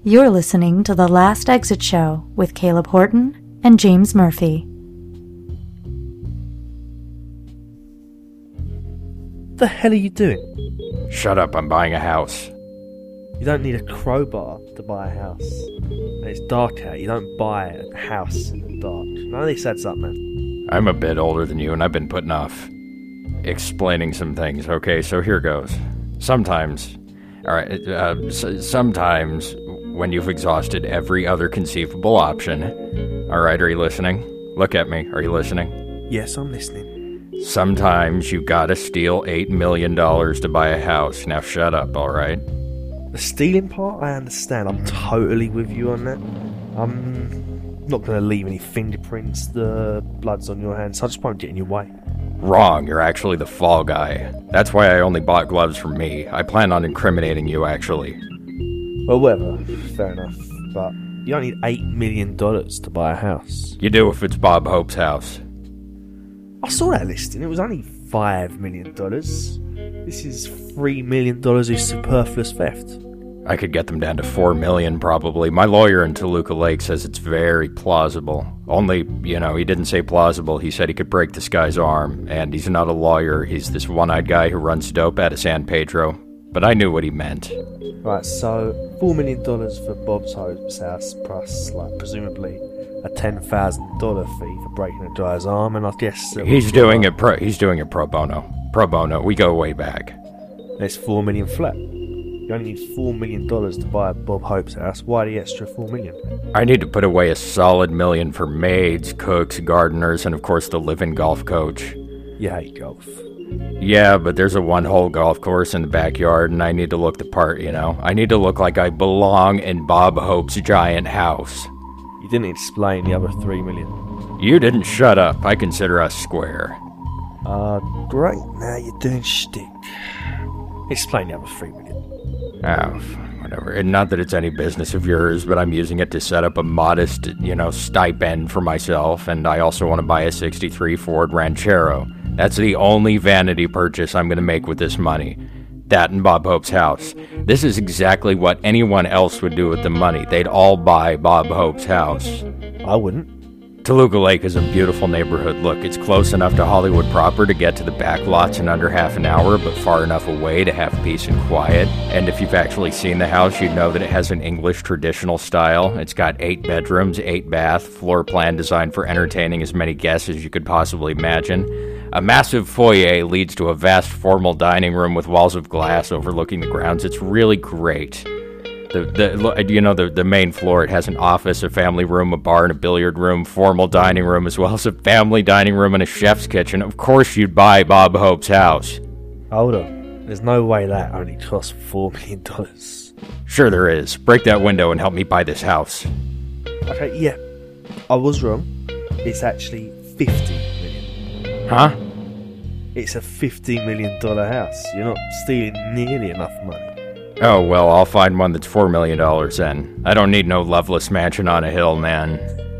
You're listening to The Last Exit Show with Caleb Horton and James Murphy. What the hell are you doing? Shut up, I'm buying a house. You don't need a crowbar to buy a house. And it's dark out, you don't buy a house in the dark. None of this adds up, man. I'm a bit older than you, and I've been putting off explaining some things. Okay, so here goes. Sometimes when you've exhausted every other conceivable option. Alright, are you listening? Look at me, are you listening? Yes, I'm listening. Sometimes you gotta steal $8 million to buy a house. Now shut up, alright? The stealing part, I understand. I'm totally with you on that. I'm not going to leave any fingerprints. The blood's on your hands, so I just won't get in your way. Wrong, you're actually the fall guy. That's why I only bought gloves for me. I plan on incriminating you, actually. Well, whatever. Fair enough. But you don't need $8 million to buy a house. You do if it's Bob Hope's house. I saw that listing. It was only $5 million. This is $3 million of superfluous theft. I could get them down to $4 million, probably. My lawyer in Toluca Lake says it's very plausible. Only, he didn't say plausible. He said he could break this guy's arm. And he's not a lawyer. He's this one-eyed guy who runs dope out of San Pedro. But I knew what he meant. Right, so $4 million for Bob's Hope's house, plus, presumably a $10,000 fee for breaking a guy's arm, and I guess... He's doing it pro bono. Pro bono. We go way back. It's $4 million flat. You only need $4 million to buy Bob Hope's house. Why the extra $4 million? I need to put away a solid $1 million for maids, cooks, gardeners, and of course the live-in golf coach. You hate golf. Yeah, but there's a one-hole golf course in the backyard, and I need to look the part, I need to look like I belong in Bob Hope's giant house. You didn't explain the other $3 million. You didn't shut up. I consider us square. Great. Now you're doing shtick. Explain the other $3 million. Oh, whatever. And not that it's any business of yours, but I'm using it to set up a modest, stipend for myself, and I also want to buy a '63 Ford Ranchero. That's the only vanity purchase I'm going to make with this money. That and Bob Hope's house. This is exactly what anyone else would do with the money. They'd all buy Bob Hope's house. I wouldn't. Toluca Lake is a beautiful neighborhood. Look, it's close enough to Hollywood proper to get to the back lots in under half an hour, but far enough away to have peace and quiet. And if you've actually seen the house, you'd know that it has an English traditional style. It's got 8 bedrooms, 8 bath, floor plan designed for entertaining as many guests as you could possibly imagine. A massive foyer leads to a vast formal dining room with walls of glass overlooking the grounds. It's really great. The main floor, it has an office, a family room, a bar, and a billiard room, formal dining room, as well as a family dining room and a chef's kitchen. Of course you'd buy Bob Hope's house. Hold on. There's no way that only costs $4 million. Sure there is. Break that window and help me buy this house. Okay, yeah. I was wrong. It's actually $50 million. Huh? It's a $50 million house. You're not stealing nearly enough money. Oh, well, I'll find one that's $4 million then. I don't need no loveless mansion on a hill, man.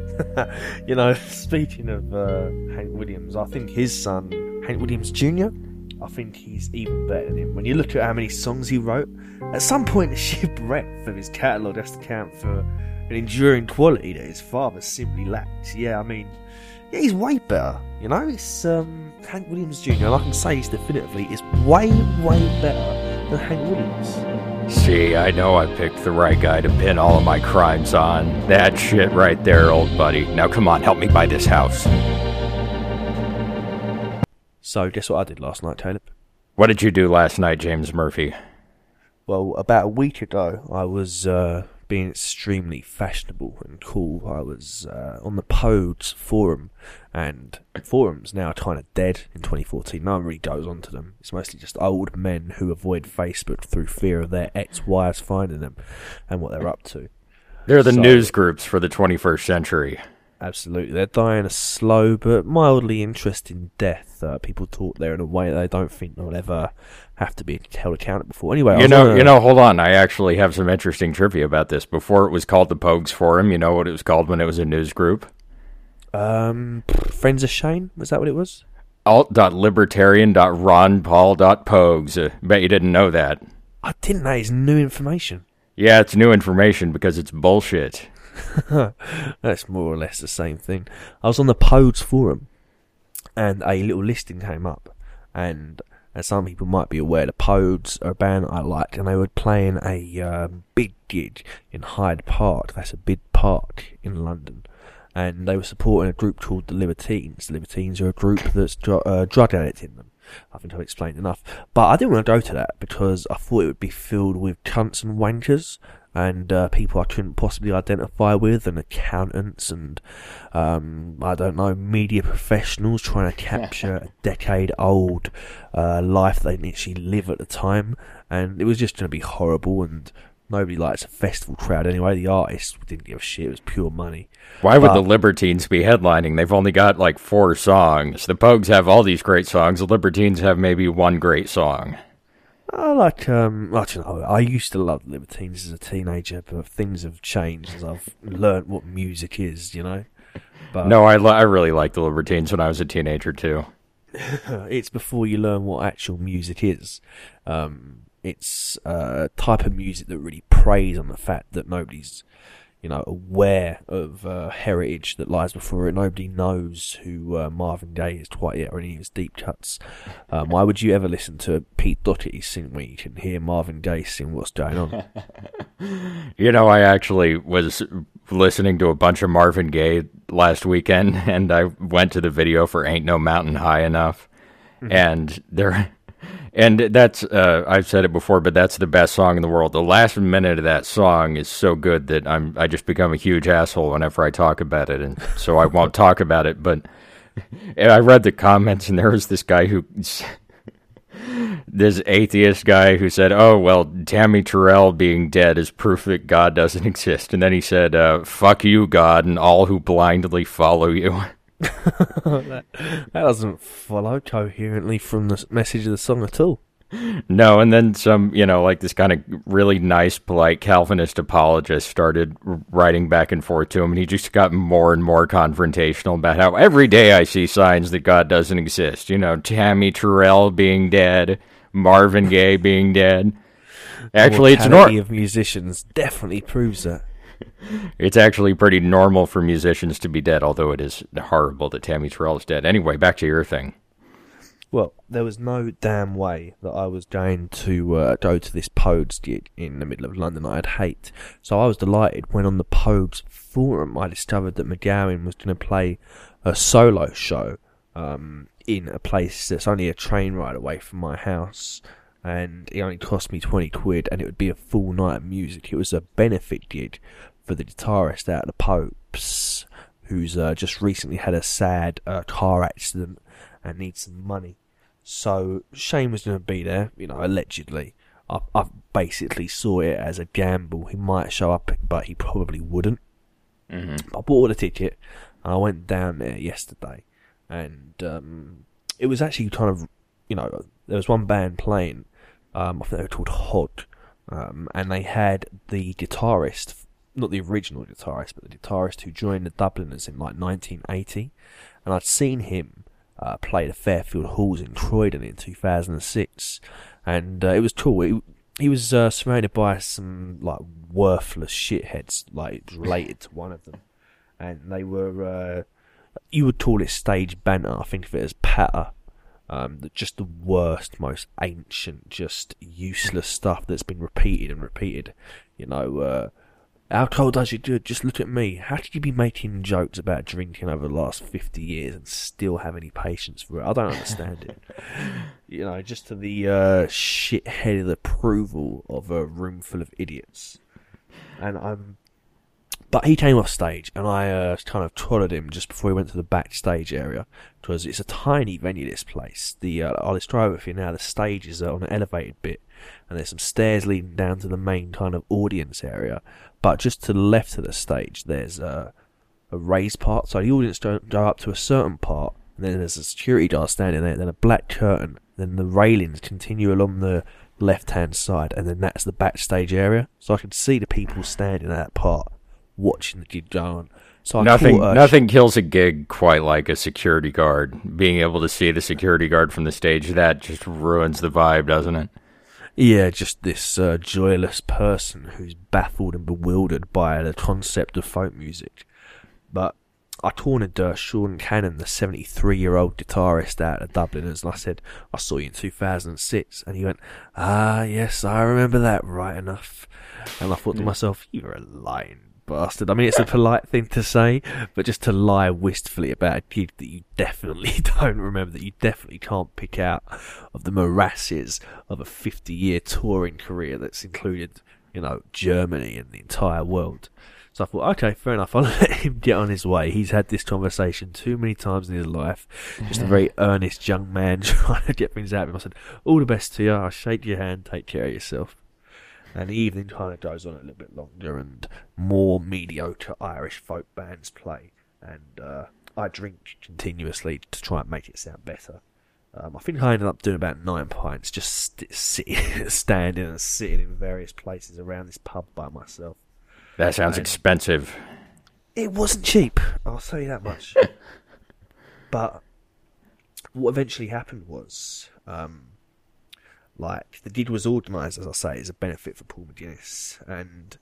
Speaking of Hank Williams, I think his son, Hank Williams Jr., I think he's even better than him. When you look at how many songs he wrote, at some point the sheer breadth of his catalogue has to count for an enduring quality that his father simply lacks. Yeah, he's way better. It's Hank Williams Jr., and I can say this definitively, is way, way better than Hank Williams. See, I know I picked the right guy to pin all of my crimes on. That shit right there, old buddy. Now come on, help me buy this house. So, guess what I did last night, Caleb? What did you do last night, James Murphy? Well, about a week ago, I was being extremely fashionable and cool. I was on the Pogues forum, and forums now are kind of dead in 2014. No one really goes onto them. It's mostly just old men who avoid Facebook through fear of their ex-wives finding them and what they're up to. They're the news groups for the 21st century. Absolutely. They're dying a slow but mildly interesting death. People talk there in a way that they don't think they'll ever have to be held accountable for. Anyway, hold on. I actually have some interesting trivia about this. Before it was called the Pogues Forum, you know what it was called when it was a news group? Friends of Shane? Was that what it was? alt.libertarian.ronpaul.pogues. Bet you didn't know that. I didn't know. It's new information. Yeah, it's new information because it's bullshit. That's more or less the same thing. I was on the Pogues forum, and a little listing came up, and as some people might be aware, the Pogues are a band I liked, and they were playing a big gig in Hyde Park. That's a big park in London, and they were supporting a group called the Libertines. The Libertines are a group that's drug addict in them. I think I've explained enough. But I didn't want to go to that because I thought it would be filled with cunts and wankers, and people I couldn't possibly identify with, and accountants, and I don't know, media professionals trying to capture a decade-old life they didn't actually live at the time, and it was just going to be horrible, and nobody likes a festival crowd anyway. The artists didn't give a shit, it was pure money. Why would the Libertines be headlining? They've only got like 4 songs. The Pogues have all these great songs, the Libertines have maybe one great song. I like, I don't know, I used to love the Libertines as a teenager, but things have changed as I've learnt what music is, you know? But No, I really liked the Libertines when I was a teenager too. it's before you learn what actual music is. It's a type of music that really preys on the fact that nobody's, aware of heritage that lies before it. Nobody knows who Marvin Gaye is quite yet, or any of his deep cuts. Why would you ever listen to Pete Doherty sing when you can hear Marvin Gaye sing What's Going On? I actually was listening to a bunch of Marvin Gaye last weekend, and I went to the video for Ain't No Mountain High Enough, and that's, I've said it before, but that's the best song in the world. The last minute of that song is so good that I just become a huge asshole whenever I talk about it, and so I won't talk about it. But I read the comments, and there was this guy this atheist guy who said, "Oh, well, Tammy Terrell being dead is proof that God doesn't exist." And then he said, "Fuck you, God, and all who blindly follow you." that doesn't follow coherently from the message of the song at all. No, and then some, like this kind of really nice, polite Calvinist apologist started writing back and forth to him, and he just got more and more confrontational about how every day I see signs that God doesn't exist. Tammy Terrell being dead, Marvin Gaye being dead. Actually, it's mortality of musicians definitely proves that. It's actually pretty normal for musicians to be dead, although it is horrible that Tammy Terrell is dead. Anyway, back to your thing. Well, there was no damn way that I was going to go to this Pogues gig in the middle of London I'd hate. So I was delighted when on the Pogues forum I discovered that McGowan was going to play a solo show in a place that's only a train ride away from my house. And it only cost me 20 quid, and it would be a full night of music. It was a benefit gig for the guitarist out of the Popes, who's just recently had a sad car accident and needs some money. So Shane was going to be there, allegedly. I basically saw it as a gamble. He might show up, but he probably wouldn't. Mm-hmm. I bought a ticket, and I went down there yesterday, and it was actually kind of, there was one band playing. I think they were called Hod, and they had the guitarist, not the original guitarist, but the guitarist who joined the Dubliners in like 1980, and I'd seen him play the Fairfield Halls in Croydon in 2006, and it was cool. He was surrounded by some like worthless shitheads, like related to one of them, and they were, you would call it stage banter. I think of it as patter. Just the worst, most ancient, just useless stuff that's been repeated and repeated. Alcohol does you good, just look at me. How could you be making jokes about drinking over the last 50 years and still have any patience for it? I don't understand it. Just to the shit-headed approval of a room full of idiots. But he came off stage, and I kind of trotted him just before he went to the backstage area, because it's a tiny venue, this place. I'll describe it for you now. The stage is on an elevated bit, and there's some stairs leading down to the main kind of audience area. But just to the left of the stage, there's a raised part, so the audience don't go up to a certain part, and then there's a security guard standing there, then a black curtain, then the railings continue along the left-hand side, and then that's the backstage area. So I could see the people standing at that part, watching the gig go on. So nothing kills a gig quite like a security guard. Being able to see the security guard from the stage, that just ruins the vibe, doesn't it? Yeah, just this joyless person who's baffled and bewildered by the concept of folk music. But I cornered Sean Cannon, the 73-year-old guitarist out of Dubliners, and I said, I saw you in 2006. And he went, yes, I remember that right enough. And I thought to myself, you're a lying bastard. I mean, it's a polite thing to say, but just to lie wistfully about a gig that you definitely don't remember, that you definitely can't pick out of the morasses of a 50-year touring career that's included, Germany and the entire world. So I thought, okay, fair enough, I'll let him get on his way. He's had this conversation too many times in his life. Just a very earnest young man trying to get things out of him. I said, all the best to you, I'll shake your hand, take care of yourself. And the evening kind of goes on a little bit longer, and more mediocre Irish folk bands play. And I drink continuously to try and make it sound better. I think I ended up doing about 9 pints, just standing and sitting in various places around this pub by myself. That sounds expensive. It wasn't cheap, I'll tell you that much. But what eventually happened was, the gig was organised, as I say, as a benefit for Paul McGuinness, and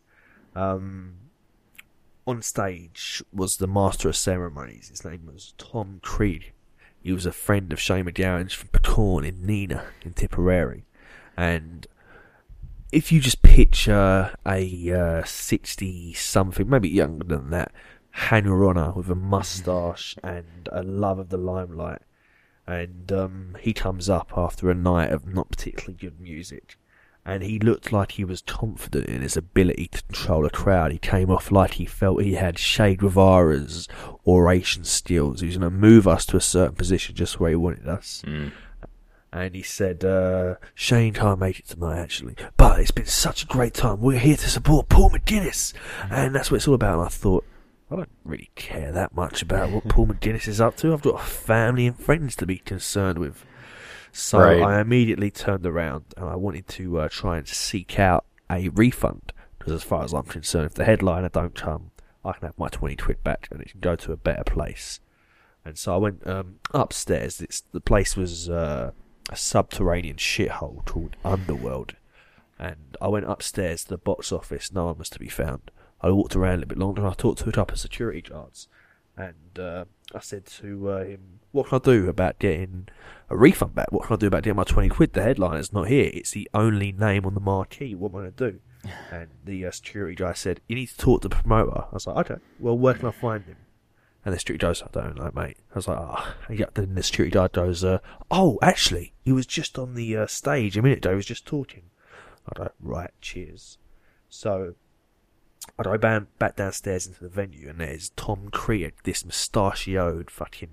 on stage was the master of ceremonies. His name was Tom Creed. He was a friend of Shane McGowan's from Pecorn in Nina in Tipperary, and if you just picture a 60-something, maybe younger than that, hanger-oner with a moustache and a love of the limelight, and he comes up after a night of not particularly good music, and he looked like he was confident in his ability to control a crowd. He came off like he felt he had Che Guevara's oration skills. He was going to move us to a certain position just where he wanted us. And he said, Shane can't make it tonight, actually, but it's been such a great time. We're here to support Paul McGuinness, and that's what it's all about. And I thought, I don't really care that much about what Paul McGuinness is up to. I've got a family and friends to be concerned with. So right. I immediately turned around and I wanted to try and seek out a refund, because as far as I'm concerned, if the headliner don't come, I can have my 20 quid back and it can go to a better place. And so I went upstairs. The place was a subterranean shithole called Underworld. And I went upstairs to the box office. No one was to be found. I walked around a little bit longer and I talked to a couple of security guards. And I said to him, what can I do about getting a refund back? What can I do about getting my 20 quid? The headliner's not here. It's the only name on the marquee. What am I going to do? And the security guy said, you need to talk to the promoter. I was like, okay, well, where can I find him? And the security guy goes, I don't know, mate. I was like, yeah. Then the security guard goes, actually, he was just on the stage a minute ago. He was just talking. I go, right, cheers. So I go back downstairs into the venue, and there's Tom Creed, this mustachioed fucking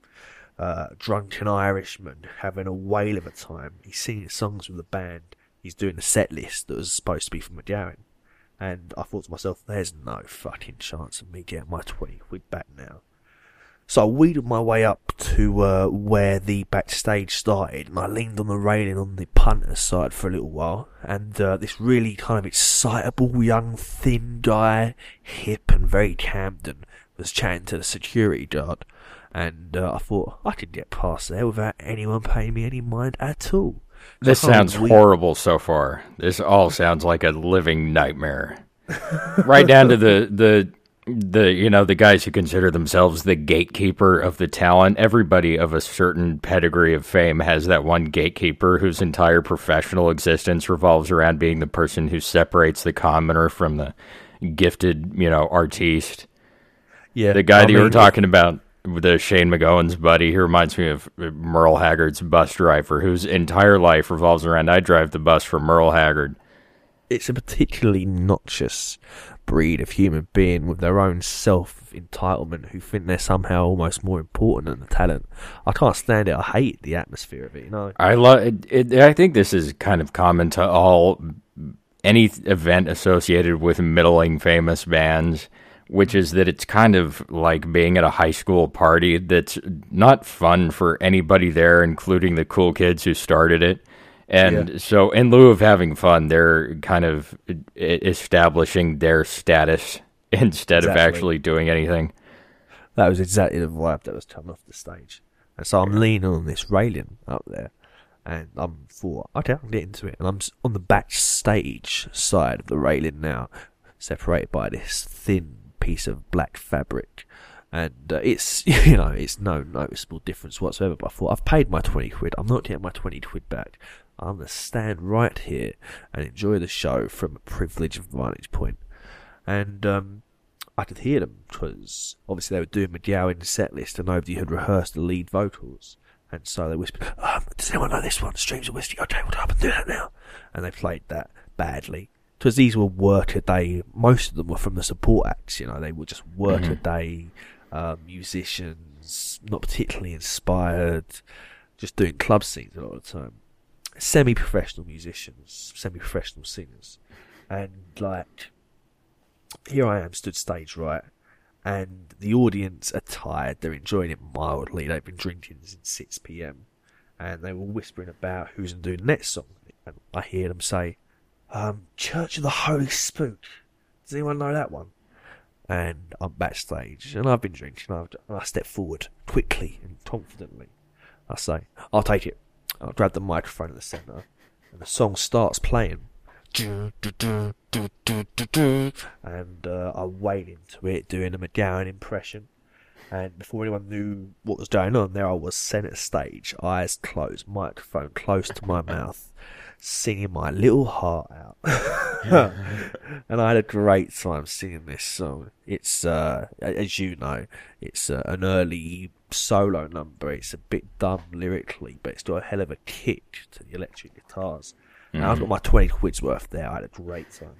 drunken Irishman, having a whale of a time. He's singing songs with the band. He's doing the set list that was supposed to be for McGowan. And I thought to myself, there's no fucking chance of me getting my 20 quid back now. So I wheeled my way up to where the backstage started, and I leaned on the railing on the punter's side for a little while, and this really kind of excitable young thin guy, hip and very Camden, was chatting to the security guard, and I thought I could get past there without anyone paying me any mind at all. This sounds horrible so far. This all sounds like a living nightmare. Right down to the the guys who consider themselves the gatekeeper of the talent. Everybody of a certain pedigree of fame has that one gatekeeper whose entire professional existence revolves around being the person who separates the commoner from the gifted, artiste. Yeah, the guy that you were talking about, the Shane McGowan's buddy, he reminds me of Merle Haggard's bus driver, whose entire life revolves around, I drive the bus for Merle Haggard. It's a particularly noxious breed of human being with their own self-entitlement who think they're somehow almost more important than the talent. I can't stand it. I hate the atmosphere of it, I love it. I think this is kind of common to any event associated with middling famous bands, which is that it's kind of like being at a high school party that's not fun for anybody there, including the cool kids who started it. And so in lieu of having fun, they're kind of establishing their status instead of actually doing anything. That was exactly the vibe that was coming off the stage. And so I'm leaning on this railing up there, And thought, okay, I'll get into it. And I'm on the backstage side of the railing now, separated by this thin piece of black fabric. And it's, it's no noticeable difference whatsoever. But I thought, I've paid my 20 quid. I'm not getting my 20 quid back. I'm going to stand right here and enjoy the show from a privileged vantage point. And I could hear them, because obviously they were doing McGowan's set list and nobody had rehearsed the lead vocals. And so they whispered, does anyone know this one? Streams of Whiskey. Okay, we'll up and do that now. And they played that badly. Because these were work-a-day, most of them were from the support acts, they were just work-a-day musicians, not particularly inspired, just doing club scenes a lot of the time. Semi-professional musicians, semi-professional singers. And, here I am, stood stage right, and the audience are tired, they're enjoying it mildly, they've been drinking since 6 p.m, and they were whispering about who's going to do the next song, and I hear them say, Church of the Holy Spook, does anyone know that one? And I'm backstage, and I've been drinking, and I step forward, quickly and confidently. I say, I'll take it. I'll grab the microphone at the centre, and the song starts playing. And I wade into it, doing a McGowan impression. And before anyone knew what was going on, there I was, centre stage, eyes closed, microphone close to my mouth, singing my little heart out. And I had a great time singing this song. It's, as you know, it's an early solo number. It's a bit dumb lyrically, but it's got a hell of a kick to the electric guitars. And I've got my 20 quid's worth there. I had a great time.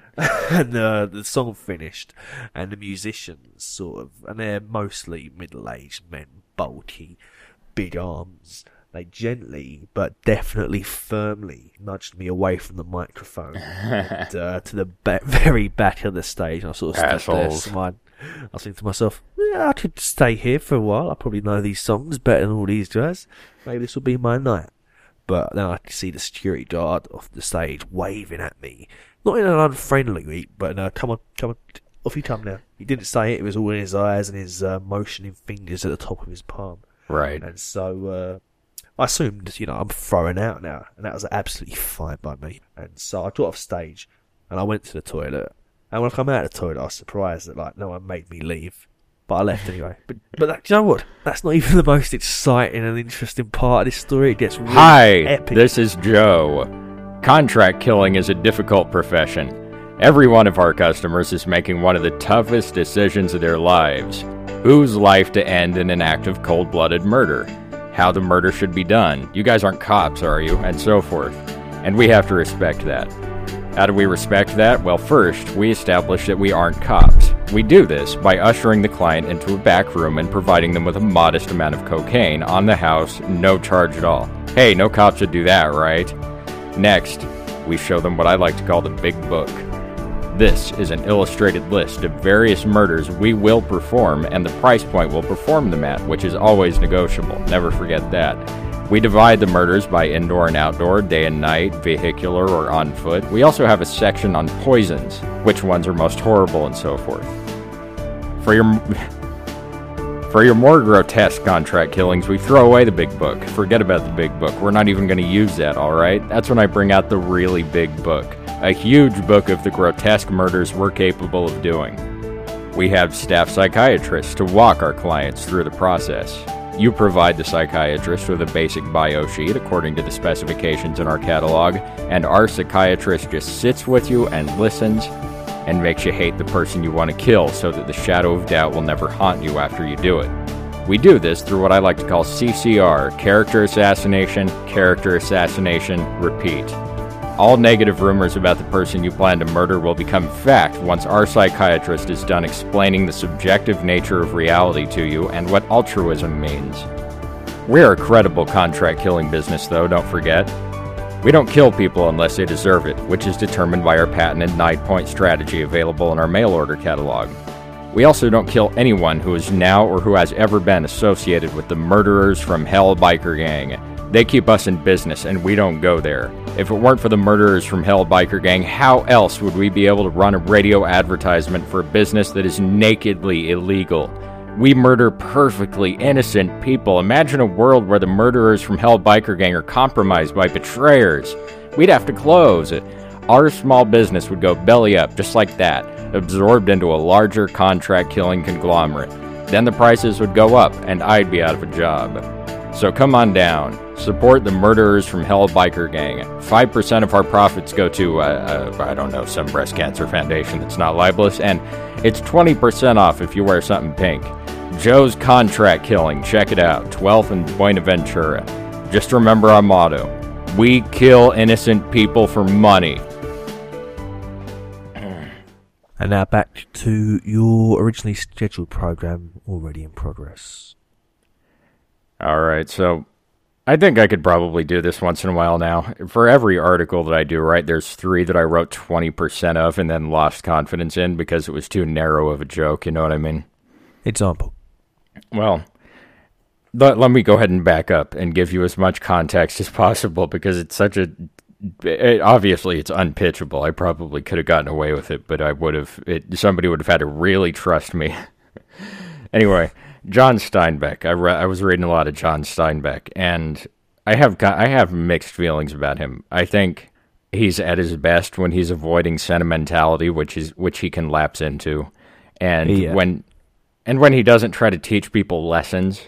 And the song finished, and the musicians and they're mostly middle-aged men, bulky, big arms. They gently, but definitely firmly nudged me away from the microphone and, to the very back of the stage. And I sort of stood there smiling. I was thinking to myself, I could stay here for a while. I probably know these songs better than all these guys. Maybe this will be my night. But then I could see the security guard off the stage waving at me. Not in an unfriendly way, but come on, off you come now. He didn't say it, it was all in his eyes and his motioning fingers at the top of his palm. Right. And so I assumed, I'm throwing out now, and that was absolutely fine by me. And so I got off stage, and I went to the toilet. And when I come out of the toilet, I was surprised that no one made me leave. But I left anyway. But you know what? That's not even the most exciting and interesting part of this story. It gets really epic. This is Joe. Contract killing is a difficult profession. Every one of our customers is making one of the toughest decisions of their lives. Whose life to end in an act of cold-blooded murder? How the murder should be done. You guys aren't cops, are you? And so forth. And we have to respect that. How do we respect that? Well, first, we establish that we aren't cops. We do this by ushering the client into a back room and providing them with a modest amount of cocaine on the house, no charge at all. Hey, no cop should do that, right? Next, we show them what I like to call the Big Book. This is an illustrated list of various murders we will perform and the price point we'll perform them at, which is always negotiable. Never forget that. We divide the murders by indoor and outdoor, day and night, vehicular or on foot. We also have a section on poisons, which ones are most horrible and so forth. For your more grotesque contract killings, we throw away the Big Book. Forget about the Big Book. We're not even going to use that, alright? That's when I bring out the really big book. A huge book of the grotesque murders we're capable of doing. We have staff psychiatrists to walk our clients through the process. You provide the psychiatrist with a basic bio sheet according to the specifications in our catalog, and our psychiatrist just sits with you and listens and makes you hate the person you want to kill so that the shadow of doubt will never haunt you after you do it. We do this through what I like to call CCR, character assassination, repeat. All negative rumors about the person you plan to murder will become fact once our psychiatrist is done explaining the subjective nature of reality to you and what altruism means. We're a credible contract killing business, though, don't forget. We don't kill people unless they deserve it, which is determined by our patented 9-point strategy available in our mail order catalog. We also don't kill anyone who is now or who has ever been associated with the murderers from Hell Biker Gang. They keep us in business, and we don't go there. If it weren't for the murderers from Hell Biker Gang, how else would we be able to run a radio advertisement for a business that is nakedly illegal? We murder perfectly innocent people. Imagine a world where the murderers from Hell Biker Gang are compromised by betrayers. We'd have to close. Our small business would go belly up, just like that, absorbed into a larger contract-killing conglomerate. Then the prices would go up, and I'd be out of a job. So come on down. Support the murderers from Hell Biker Gang. 5% of our profits go to, I don't know, some breast cancer foundation that's not libelous, and it's 20% off if you wear something pink. Joe's Contract Killing. Check it out. 12th and Buenaventura. Just remember our motto. We kill innocent people for money. And now back to your originally scheduled program, already in progress. Alright, so I think I could probably do this once in a while now. For every article that I do, right, there's 3 that I wrote 20% of and then lost confidence in because it was too narrow of a joke, you know what I mean? Example. Well, let me go ahead and back up and give you as much context as possible because it's such a... obviously, it's unpitchable. I probably could have gotten away with it, but somebody would have had to really trust me. Anyway, John Steinbeck. I was reading a lot of John Steinbeck, and I have mixed feelings about him. I think he's at his best when he's avoiding sentimentality, which he can lapse into, and when he doesn't try to teach people lessons.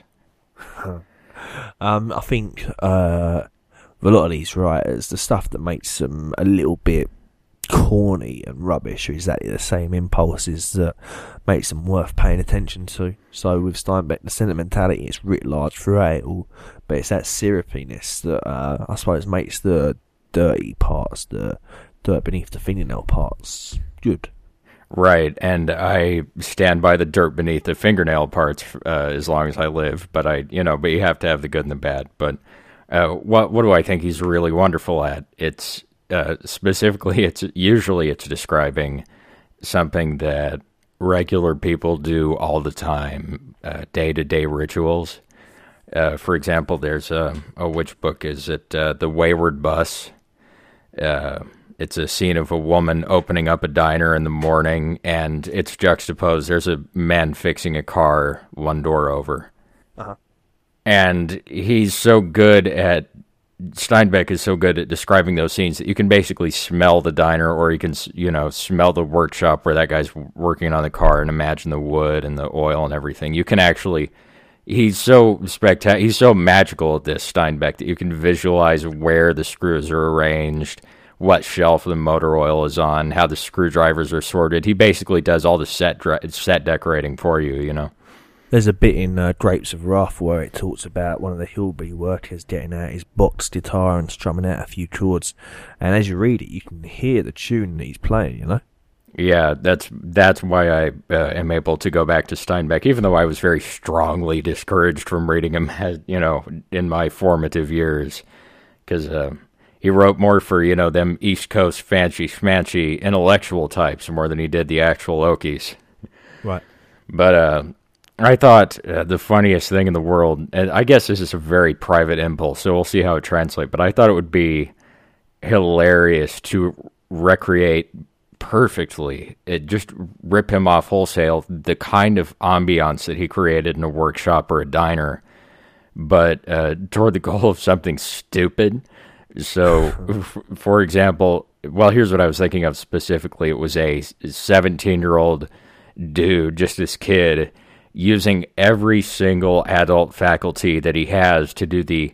I think a lot of these writers, the stuff that makes them a little bit corny and rubbish are exactly the same impulses that makes them worth paying attention to. So with Steinbeck, the sentimentality is writ large throughout it all, but it's that syrupiness that I suppose makes the dirty parts, the dirt beneath the fingernail parts, good. Right, and I stand by the dirt beneath the fingernail parts as long as I live. But you have to have the good and the bad. But what do I think he's really wonderful at? It's specifically, it's describing something that regular people do all the time, day-to-day rituals. For example, there's which book is it? The Wayward Bus. It's a scene of a woman opening up a diner in the morning, and it's juxtaposed. There's a man fixing a car one door over. Uh-huh. And Steinbeck is so good at describing those scenes that you can basically smell the diner, or you can, smell the workshop where that guy's working on the car and imagine the wood and the oil and everything. You can actually... He's so spectacular. He's so magical at this, Steinbeck, that you can visualize where the screws are arranged, what shelf the motor oil is on, how the screwdrivers are sorted. He basically does all the set decorating for you, you know. There's a bit in Grapes of Wrath where it talks about one of the hillbilly workers getting out his box guitar and strumming out a few chords, and as you read it, you can hear the tune that he's playing, you know? Yeah, that's why I am able to go back to Steinbeck, even though I was very strongly discouraged from reading him, in my formative years, because he wrote more for, them East Coast fancy schmancy intellectual types more than he did the actual Okies. Right. But I thought the funniest thing in the world, and I guess this is a very private impulse, so we'll see how it translates, but I thought it would be hilarious to recreate perfectly, just rip him off wholesale, the kind of ambiance that he created in a workshop or a diner, but toward the goal of something stupid. So, for example, well, here's what I was thinking of specifically. It was a 17-year-old dude, just this kid, using every single adult faculty that he has to do the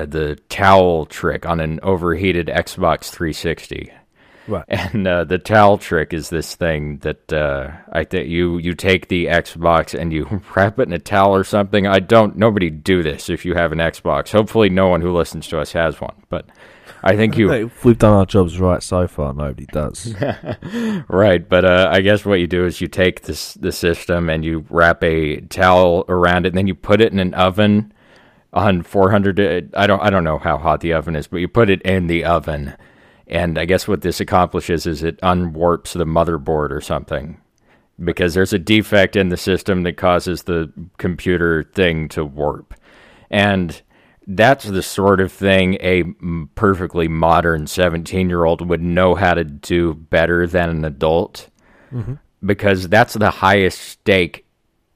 towel trick on an overheated Xbox 360. Right. And the towel trick is this thing that I think you take the Xbox and you wrap it in a towel or something. Nobody do this if you have an Xbox. Hopefully no one who listens to us has one, but I think if we've done our jobs right so far, nobody does. Right, but I guess what you do is you take the system and you wrap a towel around it, and then you put it in an oven on 400. I don't know how hot the oven is, but you put it in the oven. And I guess what this accomplishes is it unwarps the motherboard or something, because there's a defect in the system that causes the computer thing to warp. And that's the sort of thing a perfectly modern 17-year-old would know how to do better than an adult, because that's the highest stake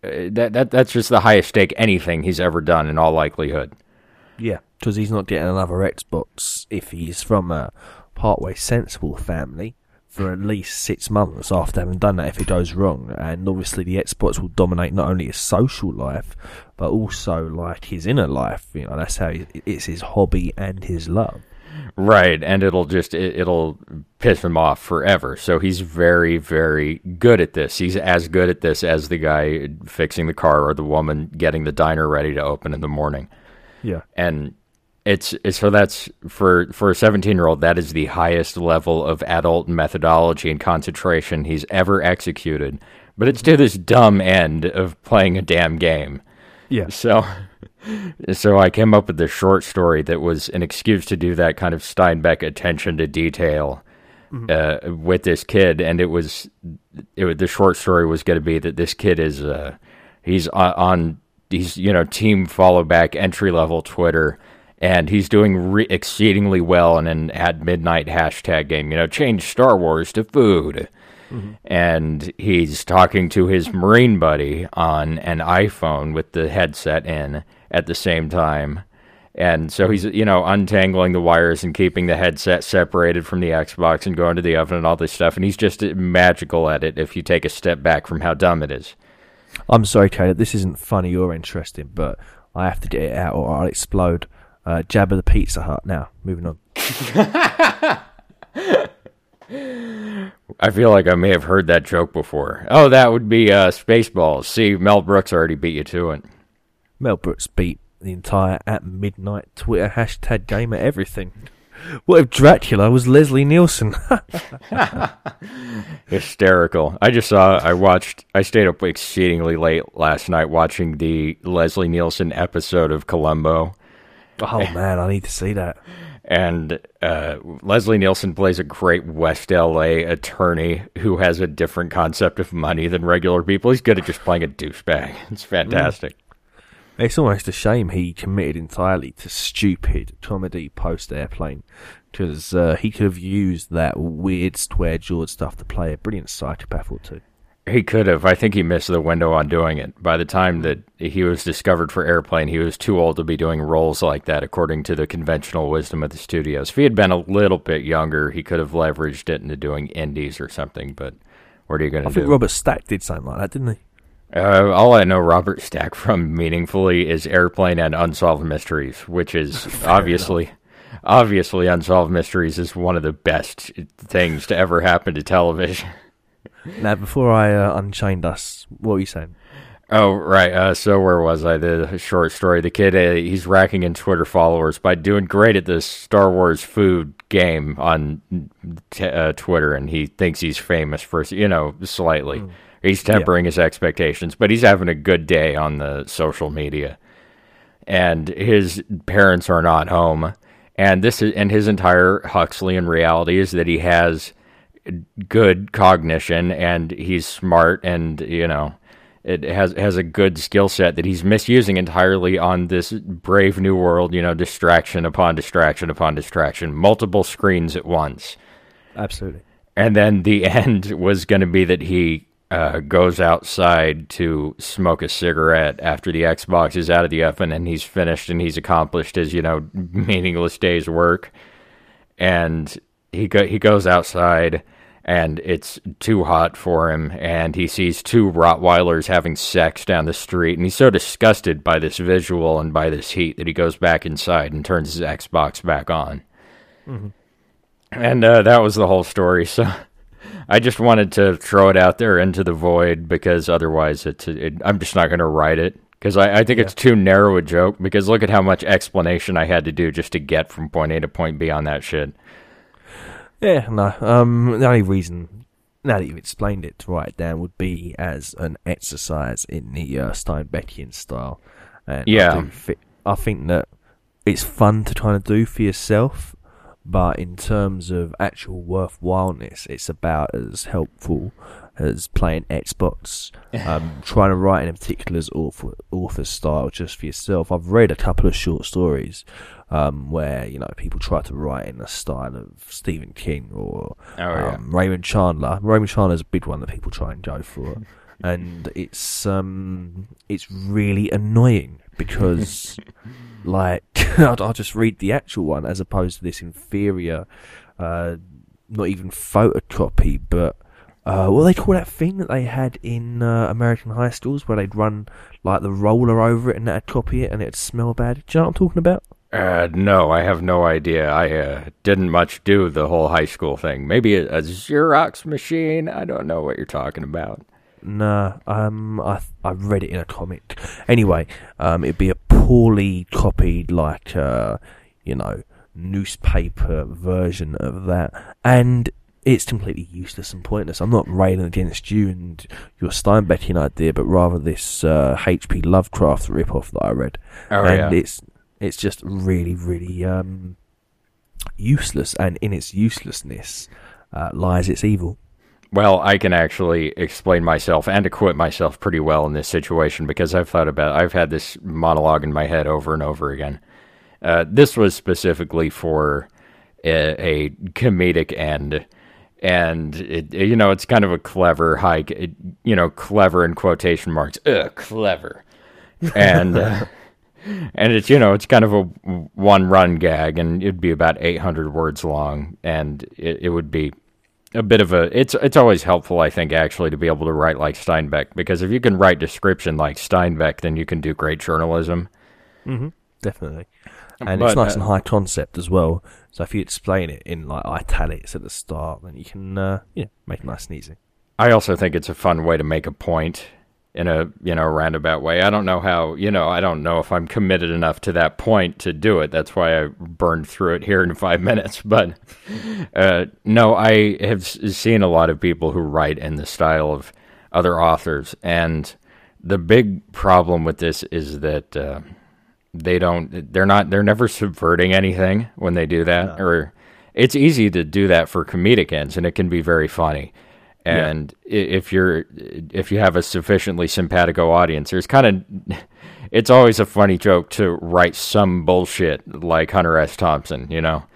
that's just the highest stake anything he's ever done in all likelihood. Yeah, because he's not getting another Xbox if he's from a partway sensible family for at least 6 months after having done that if it goes wrong. And obviously the Xbox will dominate not only his social life, but also like his inner life. You know, that's how it's his hobby and his love. Right, and it'll piss him off forever. So he's very, very good at this. He's as good at this as the guy fixing the car or the woman getting the diner ready to open in the morning. Yeah. And it's so that's for a 17-year-old, that is the highest level of adult methodology and concentration he's ever executed. But it's to this dumb end of playing a damn game. Yeah. So I came up with this short story that was an excuse to do that kind of Steinbeck attention to detail with this kid, and the short story was going to be that this kid is he's team follow back entry level Twitter, and he's doing exceedingly well in an at midnight hashtag game. Change Star Wars to food. And he's talking to his Marine buddy on an iPhone with the headset in at the same time. And so he's, untangling the wires and keeping the headset separated from the Xbox and going to the oven and all this stuff. And he's just magical at it if you take a step back from how dumb it is. I'm sorry, Caleb, this isn't funny or interesting, but I have to get it out or I'll explode. Jabba the Pizza Hut now. Moving on. I feel like I may have heard that joke before. Oh, that would be Spaceballs. See, Mel Brooks already beat you to it. Mel Brooks beat the entire at midnight Twitter hashtag game at everything. What if Dracula was Leslie Nielsen? Hysterical. I stayed up exceedingly late last night watching the Leslie Nielsen episode of Columbo. Oh man, I need to see that. And Leslie Nielsen plays a great West LA attorney who has a different concept of money than regular people. He's good at just playing a douchebag. It's fantastic. It's almost a shame he committed entirely to stupid comedy post-Airplane, because he could have used that weird square-jawed stuff to play a brilliant psychopath or two. He could have. I think he missed the window on doing it. By the time that he was discovered for Airplane, he was too old to be doing roles like that, according to the conventional wisdom of the studios. If he had been a little bit younger, he could have leveraged it into doing indies or something, but what are you going to do? I think Robert Stack did something like that, didn't he? All I know Robert Stack from meaningfully is Airplane and Unsolved Mysteries, which is obviously Unsolved Mysteries is one of the best things to ever happen to television. Now, before I unchained us, what were you saying? Oh, right. So where was I? The short story. The kid, he's racking in Twitter followers by doing great at this Star Wars food game on Twitter, and he thinks he's famous for, slightly. He's tempering his expectations, but he's having a good day on the social media. And his parents are not home. And his entire Huxleyan reality is that he has good cognition and he's smart and, it has a good skill set that he's misusing entirely on this Brave New World, distraction upon distraction upon distraction, multiple screens at once. Absolutely. And then the end was going to be that he goes outside to smoke a cigarette after the Xbox is out of the oven and he's finished and he's accomplished his, meaningless day's work. And he goes outside and it's too hot for him, and he sees two Rottweilers having sex down the street, and he's so disgusted by this visual and by this heat that he goes back inside and turns his Xbox back on. Mm-hmm. And that was the whole story, so I just wanted to throw it out there into the void, because otherwise I'm just not going to write it, because I think it's too narrow a joke, because look at how much explanation I had to do just to get from point A to point B on that shit. Yeah, no. The only reason, now that you've explained it, to write it down would be as an exercise in the Steinbeckian style. And yeah. I think that it's fun to kind of do for yourself, but in terms of actual worthwhileness, it's about as helpful as playing Xbox. Trying to write in a particular author's style just for yourself. I've read a couple of short stories where people try to write in the style of Stephen King or Raymond Chandler. Raymond Chandler's a big one that people try and go for. and it's really annoying because, like, I'll just read the actual one as opposed to this inferior, not even photocopy, but what do they call that thing that they had in American high schools where they'd run like the roller over it and that'd copy it and it'd smell bad? Do you know what I'm talking about? No, I have no idea. I didn't much do the whole high school thing. Maybe a Xerox machine? I don't know what you're talking about. Nah, I read it in a comic. Anyway, it'd be a poorly copied, like, newspaper version of that. And it's completely useless and pointless. I'm not railing against you and your Steinbeckian idea, but rather this H.P. Lovecraft ripoff that I read. It's just really, really useless, and in its uselessness lies its evil. Well, I can actually explain myself and acquit myself pretty well in this situation because I've had this monologue in my head over and over again. This was specifically for a comedic end, and it's kind of a clever hike, clever in quotation marks, clever, and. And it's kind of a one-run gag, and it'd be about 800 words long, and it would be a bit of a... It's always helpful, I think, actually, to be able to write like Steinbeck, because if you can write description like Steinbeck, then you can do great journalism. Mm-hmm. Definitely. And it's nice and high concept as well, so if you explain it in like italics at the start, then you can make it nice and easy. I also think it's a fun way to make a point in a roundabout way. I don't know how, I don't know if I'm committed enough to that point to do it. That's why I burned through it here in 5 minutes. But no, I have seen a lot of people who write in the style of other authors, and the big problem with this is that they're never subverting anything when they do that. No. Or it's easy to do that for comedic ends, and it can be very funny. And if you have a sufficiently simpatico audience, it's always a funny joke to write some bullshit like Hunter S. Thompson,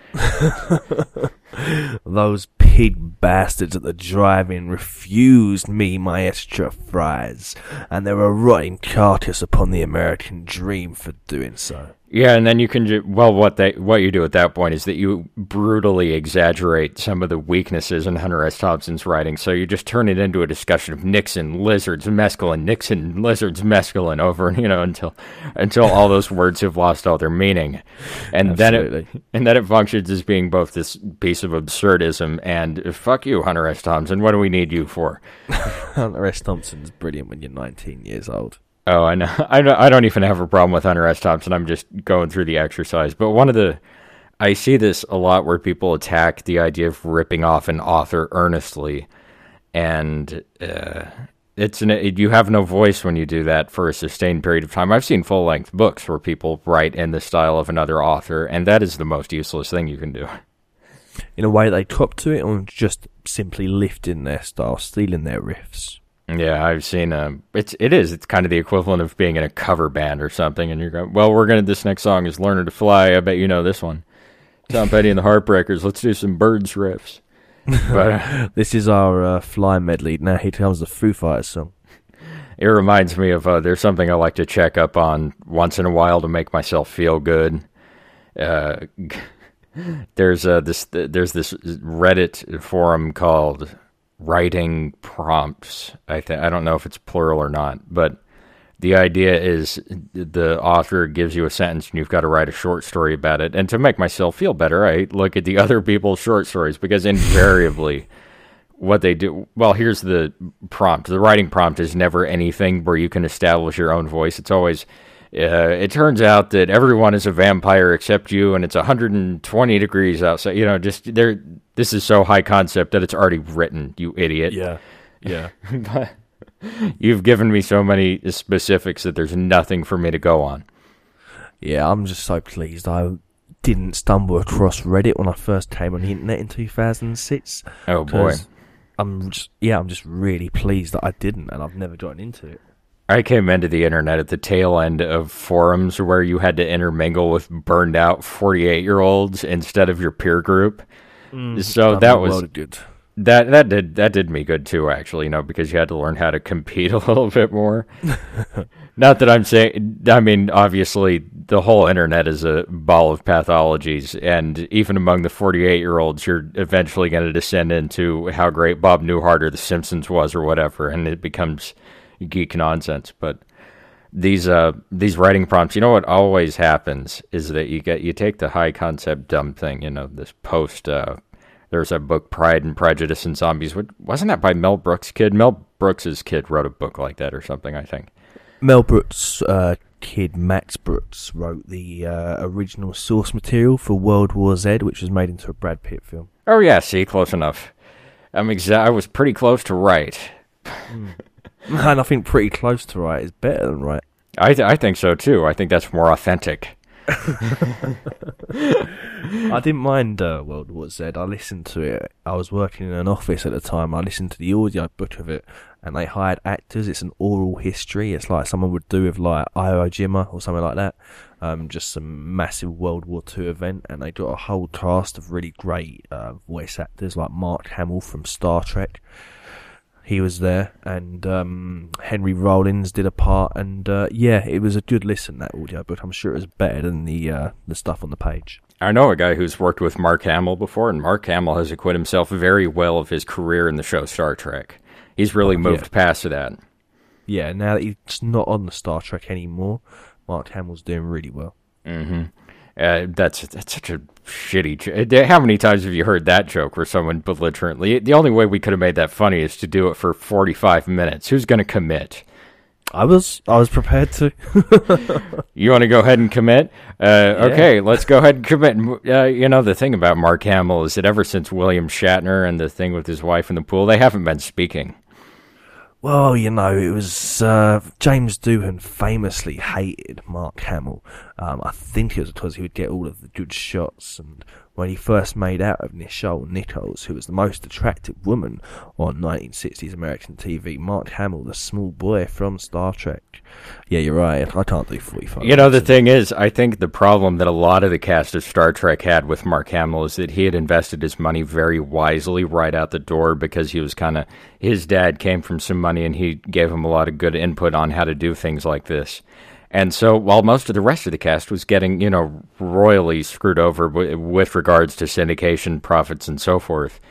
Those pig bastards at the drive-in refused me my extra fries, and they were rotting carcass upon the American dream for doing so. Yeah, and then you can what you do at that point is that you brutally exaggerate some of the weaknesses in Hunter S. Thompson's writing, so you just turn it into a discussion of Nixon, lizards, mescaline, Nixon, lizards, mescaline, over until all those words have lost all their meaning, and then it functions as being both this piece of absurdism and fuck you, Hunter S. Thompson. What do we need you for? Hunter S. Thompson's brilliant when you're 19 years old. Oh, I know. I don't even have a problem with Hunter S. Thompson. I'm just going through the exercise. But I see this a lot where people attack the idea of ripping off an author earnestly, and you have no voice when you do that for a sustained period of time. I've seen full-length books where people write in the style of another author, and that is the most useless thing you can do. In a way, they cop to it, or just simply lifting their style, stealing their riffs. Yeah, I've seen it's kind of the equivalent of being in a cover band or something, and you're going, well, this next song is Learner to Fly. I bet you know this one. Tom Petty and the Heartbreakers. Let's do some Birds riffs. But this is our Fly medley. Now here comes the Foo Fighters song. It reminds me of there's something I like to check up on once in a while to make myself feel good. There's this Reddit forum called Writing Prompts. I don't know if it's plural or not, but the idea is the author gives you a sentence and you've got to write a short story about it. And to make myself feel better, I look at the other people's short stories, because invariably what they do... Well, here's the prompt. The writing prompt is never anything where you can establish your own voice. It's always... it turns out that everyone is a vampire except you, and it's 120 degrees outside. This is so high concept that it's already written, you idiot. Yeah. But you've given me so many specifics that there's nothing for me to go on. Yeah, I'm just so pleased I didn't stumble across Reddit when I first came on the internet in 2006. Oh boy. I'm just really pleased that I didn't, and I've never gotten into it. I came into the internet at the tail end of forums where you had to intermingle with burned out 48-year-olds instead of your peer group. So that That did me good too, actually, because you had to learn how to compete a little bit more. Not that I'm saying, I mean, obviously the whole internet is a ball of pathologies, and even among the 48-year-olds, you're eventually going to descend into how great Bob Newhart or The Simpsons was or whatever, and it becomes geek nonsense. But these writing prompts, what always happens is that you take the high concept dumb thing, this post. There's a book, Pride and Prejudice and Zombies. Wasn't that by Mel Brooks' kid? Mel Brooks' kid wrote a book like that or something, I think. Mel Brooks' kid, Max Brooks, wrote the original source material for World War Z, which was made into a Brad Pitt film. Oh, yeah, see, close enough. I was pretty close to right. And I think pretty close to right is better than right. I think so, too. I think that's more authentic. I didn't mind World War Z. I listened to it. I was working in an office at the time. I listened to the audio book of it, and they hired actors. It's an oral history. It's like someone would do with like Iwo Jima or something like that. Just some massive World War II event, and they got a whole cast of really great voice actors like Mark Hamill from Star Trek. He was there, and Henry Rollins did a part, and it was a good listen, that audio book. I'm sure it was better than the stuff on the page. I know a guy who's worked with Mark Hamill before, and Mark Hamill has acquitted himself very well of his career in the show Star Trek. He's really moved past that. Yeah, now that he's not on the Star Trek anymore, Mark Hamill's doing really well. Mm-hmm. That's such a shitty joke. How many times have you heard that joke where someone belligerently... The only way we could have made that funny is to do it for 45 minutes. Who's going to commit? I was prepared to. You want to go ahead and commit? Okay, let's go ahead and commit. The thing about Mark Hamill is that ever since William Shatner and the thing with his wife in the pool, they haven't been speaking. Well, it was James Doohan famously hated Mark Hamill. I think it was because he would get all of the good shots, and when he first made out with Nichelle Nichols, who was the most attractive woman on 1960s American TV, Mark Hamill, the small boy from Star Trek. Yeah, you're right, I can't do 45 minutes. The thing is, I think the problem that a lot of the cast of Star Trek had with Mark Hamill is that he had invested his money very wisely right out the door, because he was his dad came from some money and he gave him a lot of good input on how to do things like this. And so while most of the rest of the cast was getting, royally screwed over with regards to syndication profits and so forth,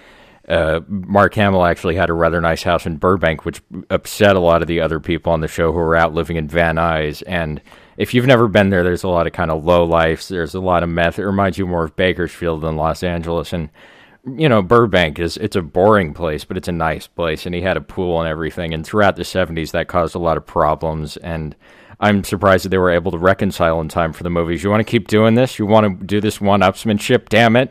Mark Hamill actually had a rather nice house in Burbank, which upset a lot of the other people on the show who were out living in Van Nuys. And if you've never been there, there's a lot of kind of low life. There's a lot of meth. It reminds you more of Bakersfield than Los Angeles. And, Burbank it's a boring place, but it's a nice place. And he had a pool and everything. And throughout the 70s, that caused a lot of problems. And I'm surprised that they were able to reconcile in time for the movies. You want to keep doing this? You want to do this one-upsmanship? Damn it.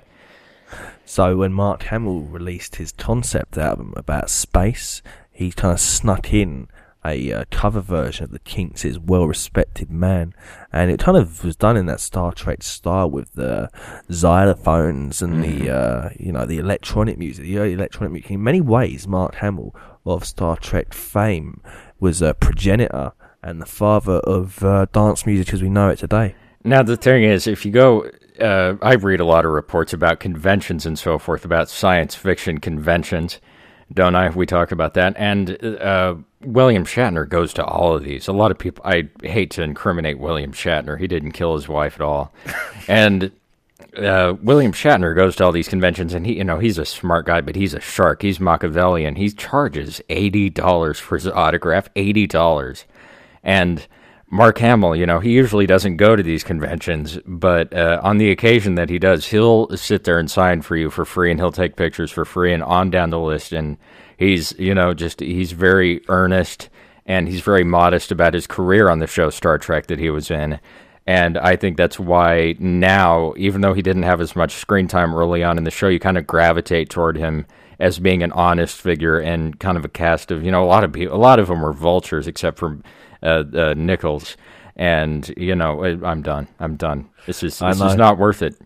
So when Mark Hamill released his concept album about space, he kind of snuck in a cover version of the Kinks' Well-Respected Man, and it kind of was done in that Star Trek style with the xylophones and the electronic music, the early electronic music. In many ways, Mark Hamill of Star Trek fame was a progenitor and the father of dance music as we know it today. Now, the thing is, if you go... I read a lot of reports about conventions and so forth, about science fiction conventions, don't I? We talk about that. And William Shatner goes to all of these. A lot of people... I hate to incriminate William Shatner. He didn't kill his wife at all. And... William Shatner goes to all these conventions, and he's a smart guy, but he's a shark. He's Machiavellian. He charges $80 for his autograph, $80. And Mark Hamill, he usually doesn't go to these conventions, but on the occasion that he does, he'll sit there and sign for you for free, and he'll take pictures for free, and on down the list. And he's, he's very earnest, and he's very modest about his career on the show Star Trek that he was in. And I think that's why now, even though he didn't have as much screen time early on in the show, you kind of gravitate toward him as being an honest figure and kind of a cast of, a lot of people. A lot of them were vultures, except for Nichols. And I'm done. This is not worth it.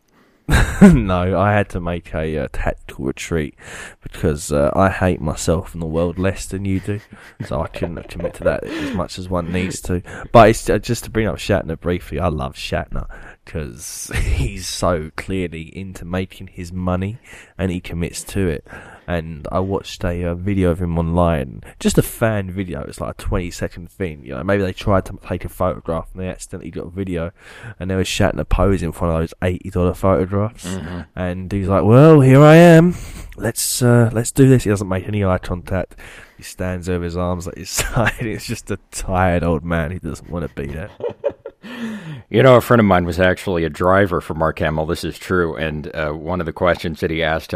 No, I had to make a tactical retreat because I hate myself and the world less than you do, so I couldn't commit to that as much as one needs to. But it's, just to bring up Shatner briefly, I love Shatner because he's so clearly into making his money and he commits to it. and I watched a video of him online, just a fan video. It's like a 20-second thing. You know, maybe they tried to take a photograph and they accidentally got a video, and there was Shatner posing for one of those $80 photographs, and he's like, "Well, here I am. Let's do this." He doesn't make any eye contact. He stands over his arms at his side. It's just a tired old man. He doesn't want to be there. You know, a friend of mine was actually a driver for Mark Hamill. This is true, and one of the questions that he asked him,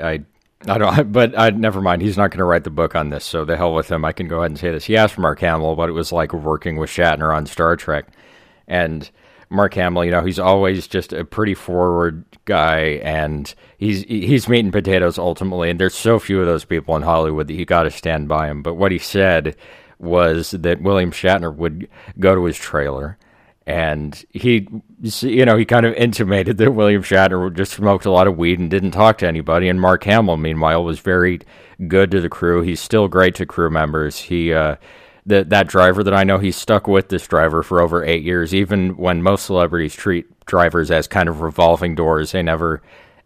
never mind. He's not going to write the book on this, so the hell with him. I can go ahead and say this. He asked Mark Hamill what it was like working with Shatner on Star Trek, and Mark Hamill, you know, he's always just a pretty forward guy, and he's meat and potatoes ultimately, and there's so few of those people in Hollywood that you got to stand by him. But what he said was that William Shatner would go to his trailer, and he kind of intimated that William Shatner just smoked a lot of weed and didn't talk to anybody. And Mark Hamill, meanwhile, was very good to the crew. He's still great to crew members. That driver that I know, he stuck with this driver for over 8 years, even when most celebrities treat drivers as kind of revolving doors. They never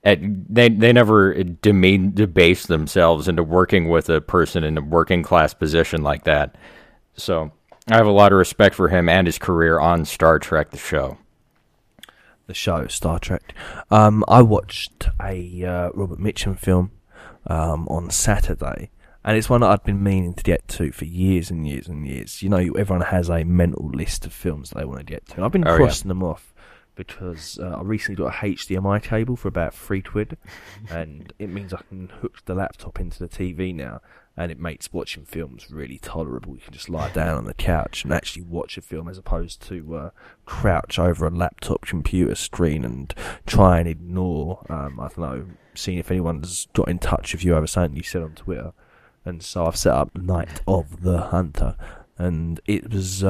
debase themselves into working with a person in a working class position like that. So I have a lot of respect for him and his career on Star Trek, the show. The show, Star Trek. I watched a Robert Mitchum film on Saturday, and it's one that I've been meaning to get to for years and years and years. You know, everyone has a mental list of films they want to get to. And I've been crossing them off because I recently got a HDMI cable for about £3, and it means I can hook the laptop into the TV now, and it makes watching films really tolerable. You can just lie down on the couch and actually watch a film as opposed to crouch over a laptop computer screen and try and ignore, seeing if anyone's got in touch with you over something you said on Twitter. And so I've set up Night of the Hunter, and it was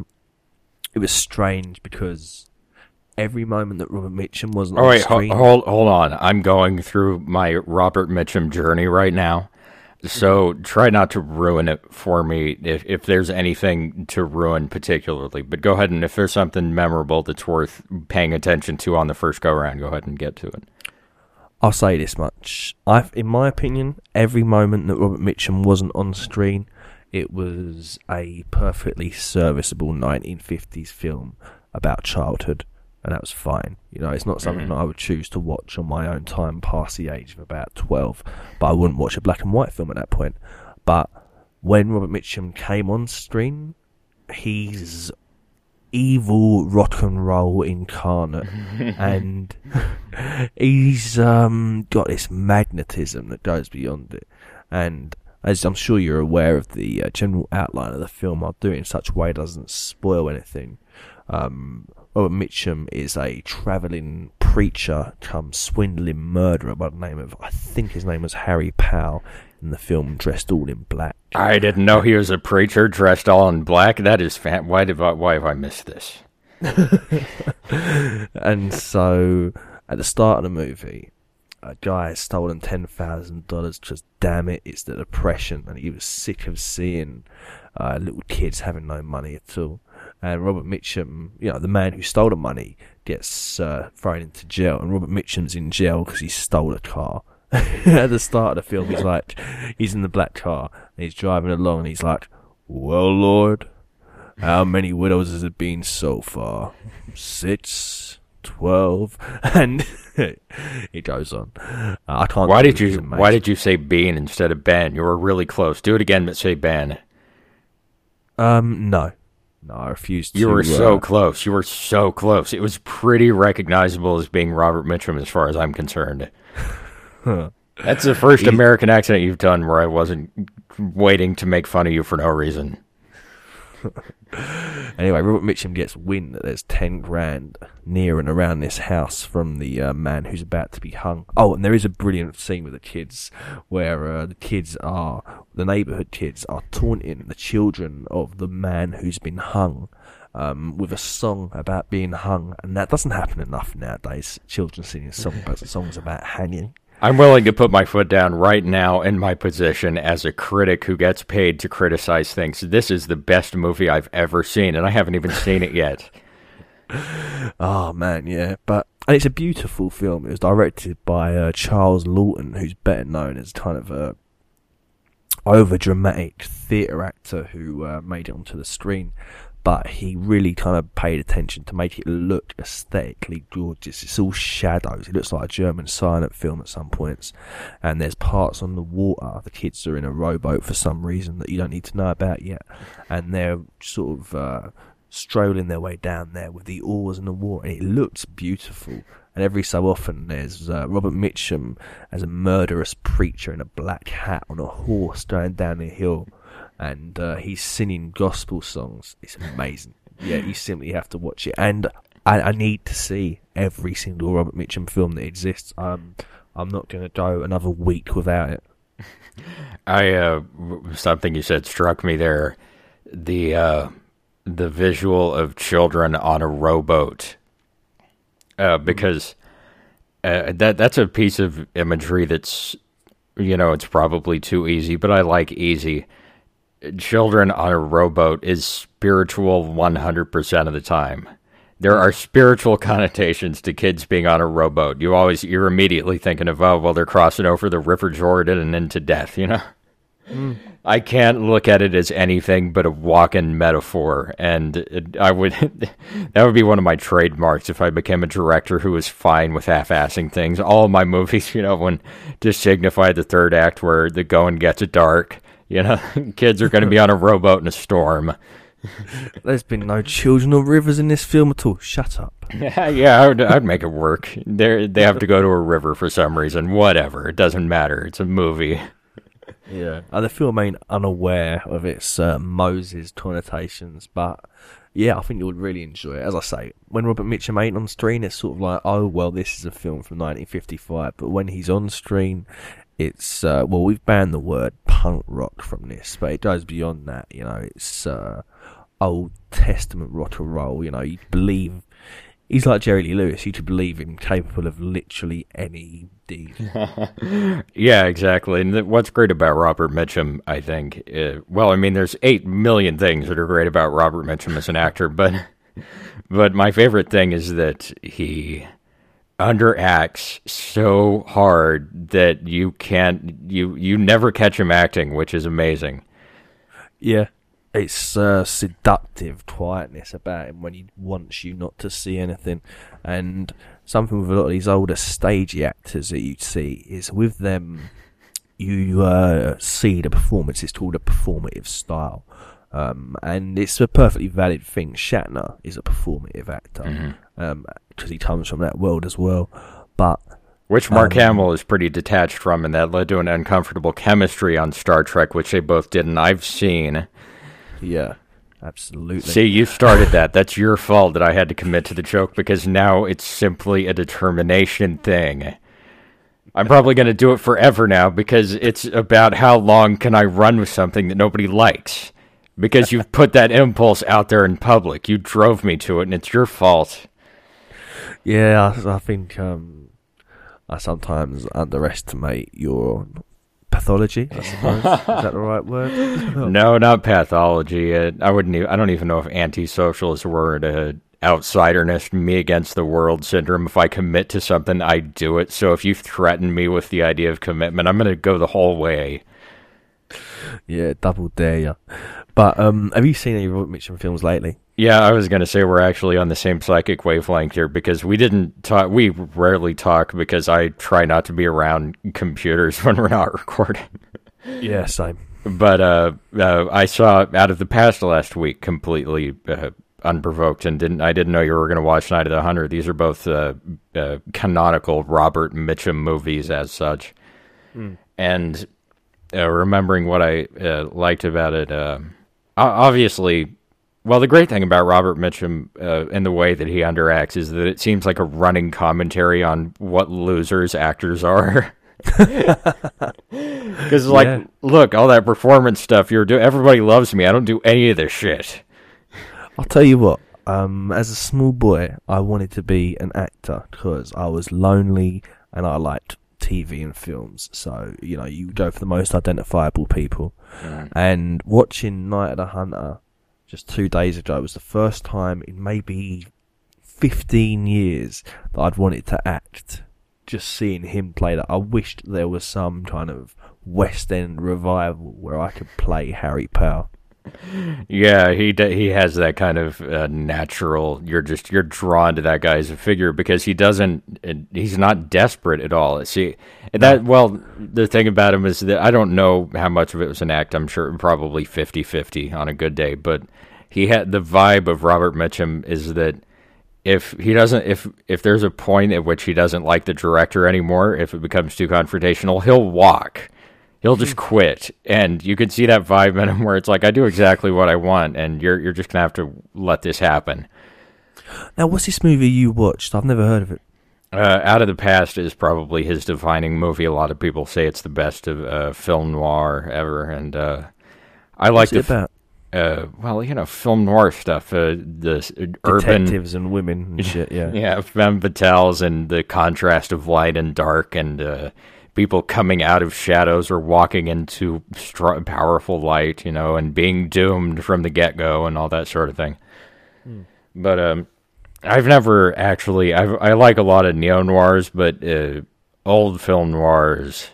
strange because every moment that Robert Mitchum wasn't on screen... Hold on. I'm going through my Robert Mitchum journey right now, so try not to ruin it for me if there's anything to ruin particularly. But go ahead, and if there's something memorable that's worth paying attention to on the first go-around, go ahead and get to it. I'll say this much. In my opinion, every moment that Robert Mitchum wasn't on screen, it was a perfectly serviceable 1950s film about childhood, and that was fine. You know, it's not something that I would choose to watch on my own time past the age of about 12, but I wouldn't watch a black and white film at that point. But when Robert Mitchum came on screen, he's evil rock and roll incarnate, and he's got this magnetism that goes beyond it. And as I'm sure you're aware of the general outline of the film, I'll do it in such a way it doesn't spoil anything. Robert Mitchum is a travelling preacher come swindling murderer by the name of, I think his name was Harry Powell, in the film, dressed all in black. I didn't know he was a preacher dressed all in black. That is why have I missed this? And so, at the start of the movie, a guy has stolen $10,000 because, damn it, it's the Depression, and he was sick of seeing little kids having no money at all. And Robert Mitchum, you know, the man who stole the money, gets thrown into jail, and Robert Mitchum's in jail because he stole a car. At the start of the film, he's in the black car, and he's driving along, and he's like, "Well, Lord, how many widows has it been so far? 6, 12, and it goes on. I can't. Why did you say Bean instead of Ben? You were really close. Do it again, but say Ben. No, I refuse to. You were so close. You were so close. It was pretty recognizable as being Robert Mitchum, as far as I'm concerned. That's the first American accent you've done where I wasn't waiting to make fun of you for no reason. Anyway, Robert Mitchum gets wind that there's 10 grand near and around this house from the man who's about to be hung. Oh, and there is a brilliant scene with the kids where the neighbourhood kids are taunting the children of the man who's been hung with a song about being hung, and that doesn't happen enough nowadays. Children singing songs about hanging. I'm willing to put my foot down right now in my position as a critic who gets paid to criticize things. This is the best movie I've ever seen, and I haven't even seen it yet. Oh, man, yeah. But And it's a beautiful film. It was directed by Charles Lawton, who's better known as kind of a over-dramatic theatre actor who made it onto the screen. But he really kind of paid attention to make it look aesthetically gorgeous. It's all shadows. It looks like a German silent film at some points. And there's parts on the water. The kids are in a rowboat for some reason that you don't need to know about yet. And they're sort of strolling their way down there with the oars in the water. And it looks beautiful. And every so often there's Robert Mitchum as a murderous preacher in a black hat on a horse going down the hill. And he's singing gospel songs. It's amazing. Yeah, you simply have to watch it. And I need to see every single Robert Mitchum film that exists. I'm not going to go another week without it. Something you said struck me there. The visual of children on a rowboat. Because that's a piece of imagery that's, it's probably too easy, but I like easy. Children on a rowboat is spiritual 100% of the time. There are spiritual connotations to kids being on a rowboat. You're immediately thinking of, they're crossing over the River Jordan and into death, I can't look at it as anything but a walk-in metaphor, and that would be one of my trademarks if I became a director who was fine with half-assing things. All of my movies, when to signify the third act where the going gets dark, kids are going to be on a rowboat in a storm. There's been no children or rivers in this film at all. Shut up. Yeah, I'd make it work. They have to go to a river for some reason. Whatever. It doesn't matter. It's a movie. Yeah. The film ain't unaware of its Moses connotations, but yeah, I think you would really enjoy it. As I say, when Robert Mitchum ain't on screen, it's sort of like, oh, well, this is a film from 1955. But when he's on screen, it's, we've banned the word punk rock from this, but it goes beyond that, it's Old Testament rock and roll, you believe, he's like Jerry Lee Lewis, you could believe him capable of literally any deed. Yeah, exactly, and what's great about Robert Mitchum, I think, there's 8 million things that are great about Robert Mitchum as an actor, but my favorite thing is that he underacts so hard that you never catch him acting, which is amazing. Yeah, it's seductive quietness about him when he wants you not to see anything. And something with a lot of these older stagey actors that you see is with them you see the performance. It's called a performative style. And it's a perfectly valid thing. Shatner is a performative actor, because he comes from that world as well. But which Mark Hamill is pretty detached from, and that led to an uncomfortable chemistry on Star Trek, which they both did, and I've seen. Yeah, absolutely. See, you started that. That's your fault that I had to commit to the joke, because now it's simply a determination thing. I'm probably going to do it forever now, because it's about how long can I run with something that nobody likes. Because you've put that impulse out there in public. You drove me to it, and it's your fault. Yeah, I think I sometimes underestimate your pathology, I suppose. Is that the right word? No, not pathology. I don't even know if antisocial is a word. Outsiderness, me against the world syndrome. If I commit to something, I do it. So if you threaten me with the idea of commitment, I'm going to go the whole way. Yeah, double dare ya. But have you seen any Robert Mitchum films lately? Yeah, I was going to say we're actually on the same psychic wavelength here, because we didn't talk. We rarely talk because I try not to be around computers when we're not recording. Yeah, same. But I saw Out of the Past last week completely unprovoked, and I didn't know you were going to watch Night of the Hunter. These are both canonical Robert Mitchum movies as such. And remembering what I liked about it, obviously, well, the great thing about Robert Mitchum and the way that he underacts is that it seems like a running commentary on what losers actors are. Because, look, all that performance stuff you're doing, everybody loves me. I don't do any of this shit. I'll tell you what, as a small boy, I wanted to be an actor because I was lonely and I liked TV and films. So, you go for the most identifiable people. And watching Night of the Hunter just 2 days ago was the first time in maybe 15 years that I'd wanted to act. Just seeing him play that, I wished there was some kind of West End revival where I could play Harry Power. Yeah, he has that kind of natural. You're drawn to that guy as a figure because he's not desperate at all. See that the thing about him is that I don't know how much of it was an act. I'm sure probably 50-50 on a good day, but he had the vibe of Robert Mitchum is that if there's a point at which he doesn't like the director anymore, if it becomes too confrontational, he'll walk. He'll just quit, and you can see that vibe in him where it's like, I do exactly what I want, and you're just going to have to let this happen. Now, what's this movie you watched? I've never heard of it. Out of the Past is probably his defining movie. A lot of people say it's the best of film noir ever, and I like What's it about? Film noir stuff, the urban detectives and women and shit, yeah. Yeah, femme fatales and the contrast of light and dark and people coming out of shadows or walking into powerful light, and being doomed from the get-go and all that sort of thing. But I've never actually... I like a lot of neo-noirs, but old film noirs,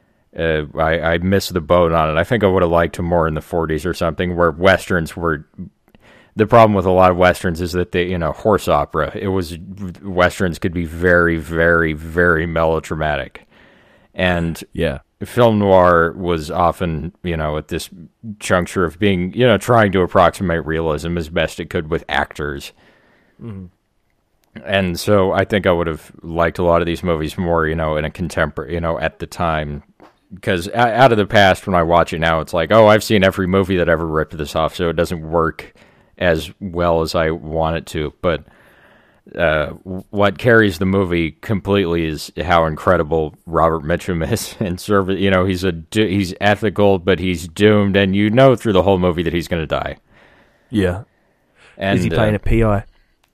I miss the boat on it. I think I would have liked them more in the 40s or something, where westerns were... The problem with a lot of westerns is that they, horse opera. Westerns could be very, very, very melodramatic. And yeah, film noir was often, at this juncture of being, trying to approximate realism as best it could with actors. Mm-hmm. And so I think I would have liked a lot of these movies more, in a contemporary, at the time. Because Out of the Past, when I watch it now, it's like, oh, I've seen every movie that ever ripped this off, so it doesn't work as well as I want it to. But what carries the movie completely is how incredible Robert Mitchum is in service. He's ethical, but he's doomed, and through the whole movie that he's going to die. Yeah. And is he playing a PI?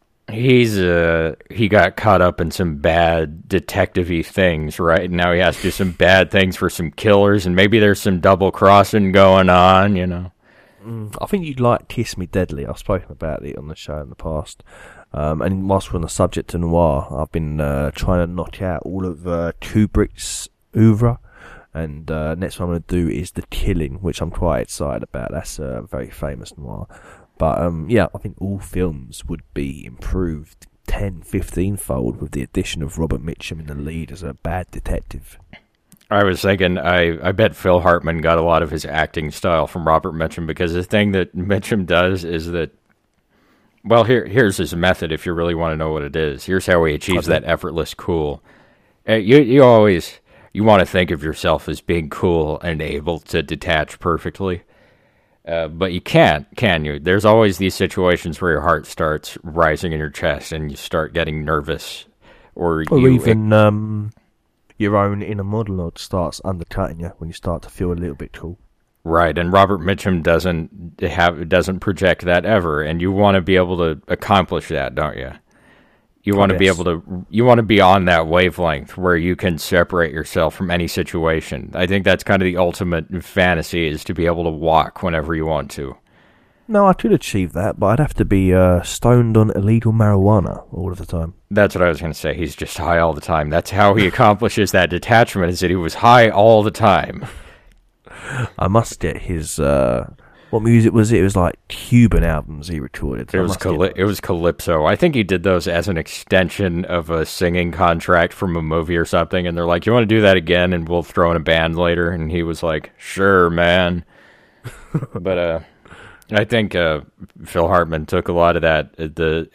He got caught up in some bad detective-y things, right? Now he has to do some bad things for some killers, and maybe there's some double crossing going on. I think you'd like Kiss Me Deadly. I've spoken about it on the show in the past. And whilst we're on the subject of noir, I've been trying to knock out all of Kubrick's oeuvre, and next one I'm going to do is The Killing, which I'm quite excited about. That's a very famous noir. But I think all films would be improved 10-15-fold with the addition of Robert Mitchum in the lead as a bad detective. I was thinking, I bet Phil Hartman got a lot of his acting style from Robert Mitchum, because the thing that Mitchum does is that, well, here's his method if you really want to know what it is. Here's how he achieves that effortless cool. You always want to think of yourself as being cool and able to detach perfectly. But you can't, can you? There's always these situations where your heart starts rising in your chest and you start getting nervous. Or even your own inner monologue starts undercutting you when you start to feel a little bit cool. Right, and Robert Mitchum doesn't project that ever, and you want to be able to accomplish that, don't you? You want to be able to. You want to be on that wavelength where you can separate yourself from any situation. I think that's kind of the ultimate fantasy, is to be able to walk whenever you want to. No, I could achieve that, but I'd have to be stoned on illegal marijuana all of the time. That's what I was going to say. He's just high all the time. That's how he accomplishes that detachment, is that he was high all the time. I must get his... what music was it? It was like Cuban albums he recorded. It was Calypso. I think he did those as an extension of a singing contract from a movie or something, and they're like, you want to do that again and we'll throw in a band later? And he was like, sure, man. But I think Phil Hartman took a lot of that, the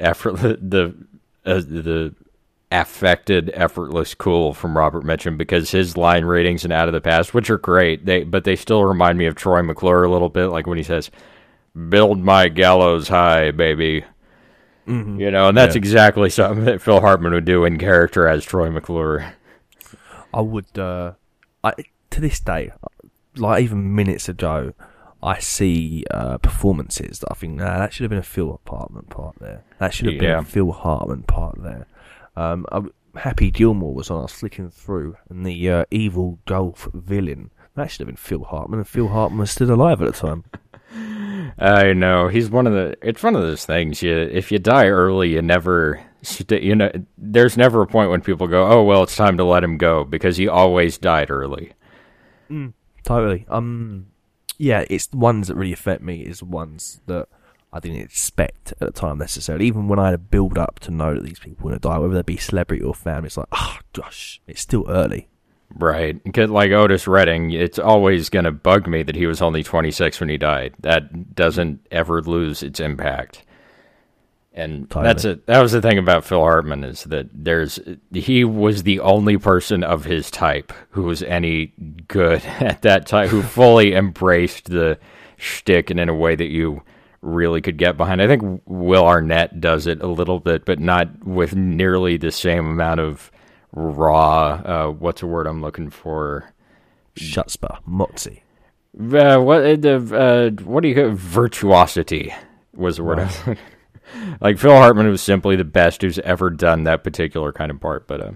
affected, effortless cool from Robert Mitchum, because his line readings in Out of the Past, which are great, but they still remind me of Troy McClure a little bit, like when he says, build my gallows high, baby. Mm-hmm. And that's exactly something that Phil Hartman would do in character as Troy McClure. I would, to this day, like even minutes ago, I see performances that I think, that should have been a Phil Hartman part there. That should have been a Phil Hartman part there. Happy Gilmore was on. I was flicking through, and the evil golf villain, that should have been Phil Hartman, and Phil Hartman was still alive at the time. I know he's it's one of those things. If you die early, you never, there's never a point when people go, "Oh well, it's time to let him go," because he always died early. Totally. Yeah, it's the ones that really affect me is the ones that I didn't expect at the time necessarily. Even when I had a build up to know that these people were going to die, whether they be celebrity or family, it's like, oh gosh, it's still early. Right, because like Otis Redding, it's always going to bug me that he was only 26 when he died. That doesn't ever lose its impact. And Totally. that was the thing about Phil Hartman, is that he was the only person of his type who was any good at that time, who fully embraced the shtick and in a way that you really could get behind. I think Will Arnett does it a little bit, but not with nearly the same amount of raw, what's a word I'm looking for? Chutzpah, moxie. What do you call virtuosity was the word I was looking for. Like, Phil Hartman was simply the best who's ever done that particular kind of part. But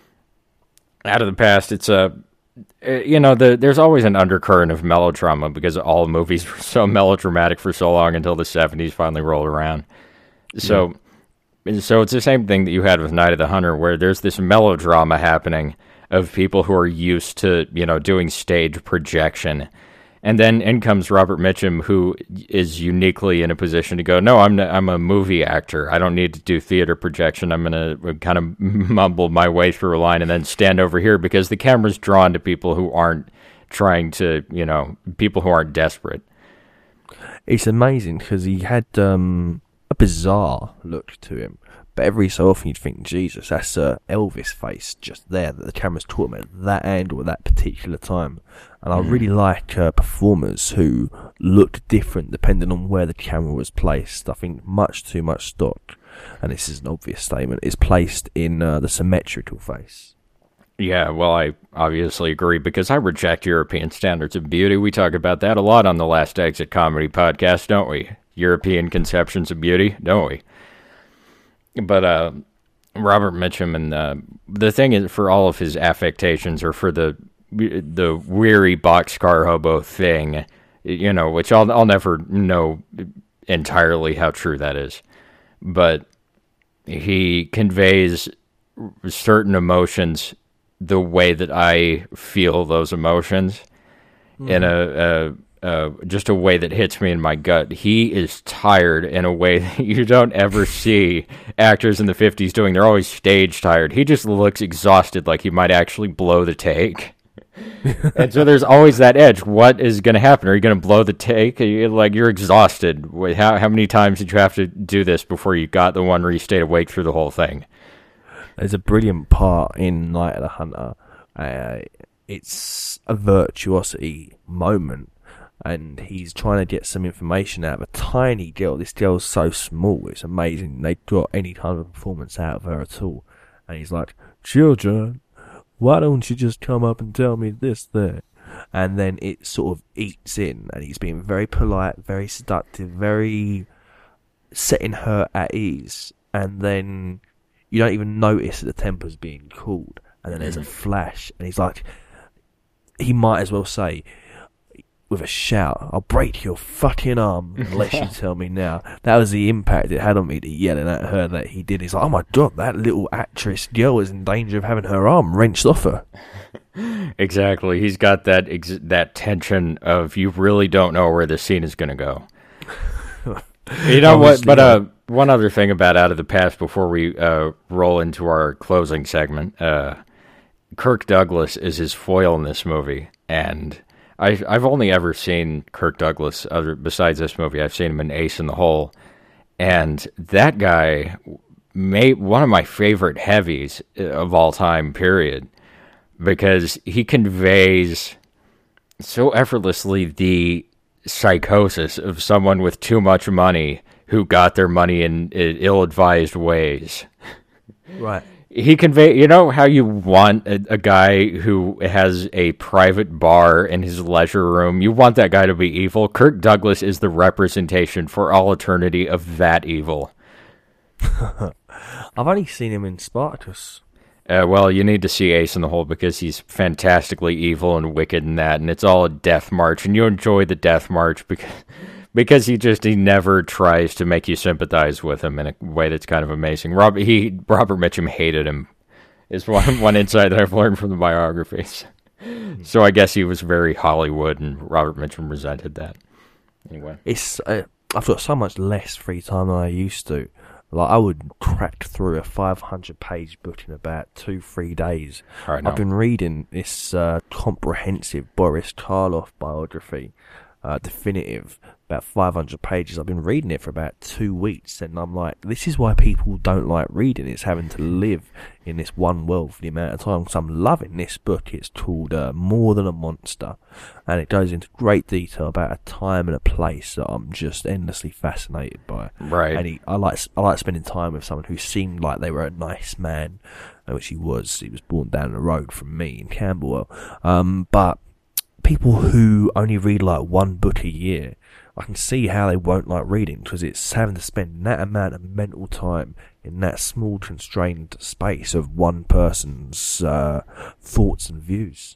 out of the past, it's there's always an undercurrent of melodrama because all movies were so melodramatic for so long until the 70s finally rolled around. So it's the same thing that you had with Night of the Hunter, where there's this melodrama happening of people who are used to, doing stage projection. And then in comes Robert Mitchum, who is uniquely in a position to go, no, I'm a movie actor. I don't need to do theater projection. I'm going to kind of mumble my way through a line and then stand over here because the camera's drawn to people who aren't trying to, people who aren't desperate. It's amazing because he had a bizarre look to him. But every so often you'd think, Jesus, that's Elvis face just there that the camera's taught him at that angle at that particular time. And I really like performers who look different depending on where the camera was placed. I think much too much stock, and this is an obvious statement, is placed in the symmetrical face. Yeah, well, I obviously agree because I reject European standards of beauty. We talk about that a lot on the Last Exit Comedy podcast, don't we? European conceptions of beauty, don't we? But Robert Mitchum, and the thing is, for all of his affectations, or for the weary boxcar hobo thing, which I'll never know entirely how true that is, but he conveys certain emotions the way that I feel those emotions, in just a way that hits me in my gut. He is tired in a way that you don't ever see actors in the 50s doing. They're always stage tired. He just looks exhausted, like he might actually blow the take. And so there's always that edge. What is going to happen? Are you going to blow the take? You're exhausted. How many times did you have to do this before you got the one where you stayed awake through the whole thing? There's a brilliant part in Night of the Hunter. It's a virtuosity moment. And he's trying to get some information out of a tiny girl. This girl's so small, it's amazing. They got any kind of performance out of her at all. And he's like, children, why don't you just come up and tell me this there? And then it sort of eats in, and he's being very polite, very seductive, very setting her at ease. And then you don't even notice that the temper's being cooled. And then there's a flash, and he's like, he might as well say, with a shout, I'll break your fucking arm unless you tell me now. That was the impact it had on me, the yelling at her that he did. He's like, oh my God, that little actress girl is in danger of having her arm wrenched off her. Exactly. He's got that tension of you really don't know where the scene is going to go. You know what? But one other thing about Out of the Past before we roll into our closing segment. Kirk Douglas is his foil in this movie, and I've only ever seen Kirk Douglas besides this movie. I've seen him in Ace in the Hole, and that guy made one of my favorite heavies of all time, period, because he conveys so effortlessly the psychosis of someone with too much money who got their money in ill-advised ways. Right. He you know how you want a guy who has a private bar in his leisure room, you want that guy to be evil? Kirk Douglas is the representation for all eternity of that evil. I've only seen him in Spartacus. Well, you need to see Ace in the Hole because he's fantastically evil and wicked in that, and it's all a death march, and you enjoy the death march Because he never tries to make you sympathize with him in a way that's kind of amazing. Robert Mitchum hated him, is one insight that I've learned from the biographies. So I guess he was very Hollywood, and Robert Mitchum resented that. Anyway, I've got so much less free time than I used to. Like, I would crack through a 500-page book in about 2-3 days. I've been reading this comprehensive Boris Karloff biography, definitive, about 500 pages. I've been reading it for about 2 weeks, and I'm like, this is why people don't like reading. It's having to live in this one world for the amount of time. So I'm loving this book. It's called More Than a Monster, and it goes into great detail about a time and a place that I'm just endlessly fascinated by. Right. And I like spending time with someone who seemed like they were a nice man, which he was. He was born down the road from me in Camberwell. But people who only read like one book a year, I can see how they won't like reading, because it's having to spend that amount of mental time in that small constrained space of one person's thoughts and views.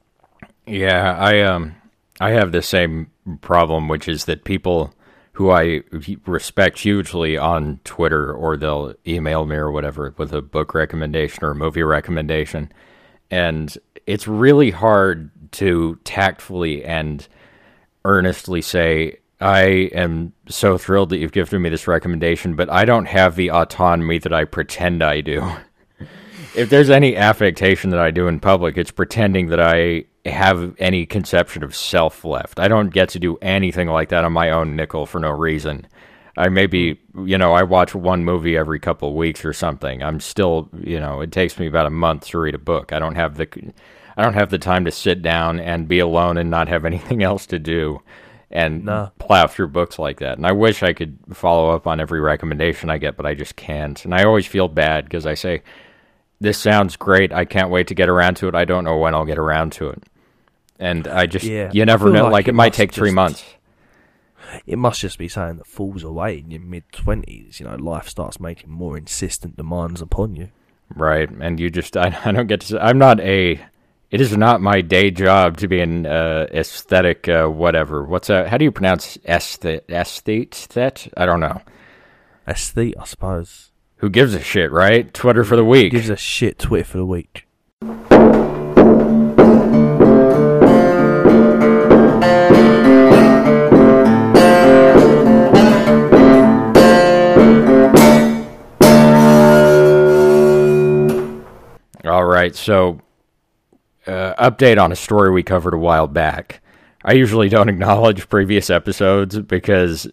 Yeah, I have the same problem, which is that people who I respect hugely on Twitter, or they'll email me or whatever with a book recommendation or a movie recommendation, and it's really hard to tactfully and earnestly say, I am so thrilled that you've given me this recommendation, but I don't have the autonomy that I pretend I do. If there's any affectation that I do in public, it's pretending that I have any conception of self left. I don't get to do anything like that on my own nickel for no reason. I maybe, I watch one movie every couple of weeks or something. I'm still, it takes me about a month to read a book. I don't have the time to sit down and be alone and not have anything else to do and plow through books like that. And I wish I could follow up on every recommendation I get, but I just can't. And I always feel bad because I say, this sounds great. I can't wait to get around to it. I don't know when I'll get around to it. And I just, you never know. Like it might take 3 months. It must just be something that falls away in your mid-20s. Life starts making more insistent demands upon you. Right. And you just, I don't get to, it is not my day job to be an aesthetic whatever. How do you pronounce aesthete? I don't know. Aesthete, I suppose. Who gives a shit, right? Twitter for the week. Gives a shit, Twitter for the week. All right, so update on a story we covered a while back. I usually don't acknowledge previous episodes because,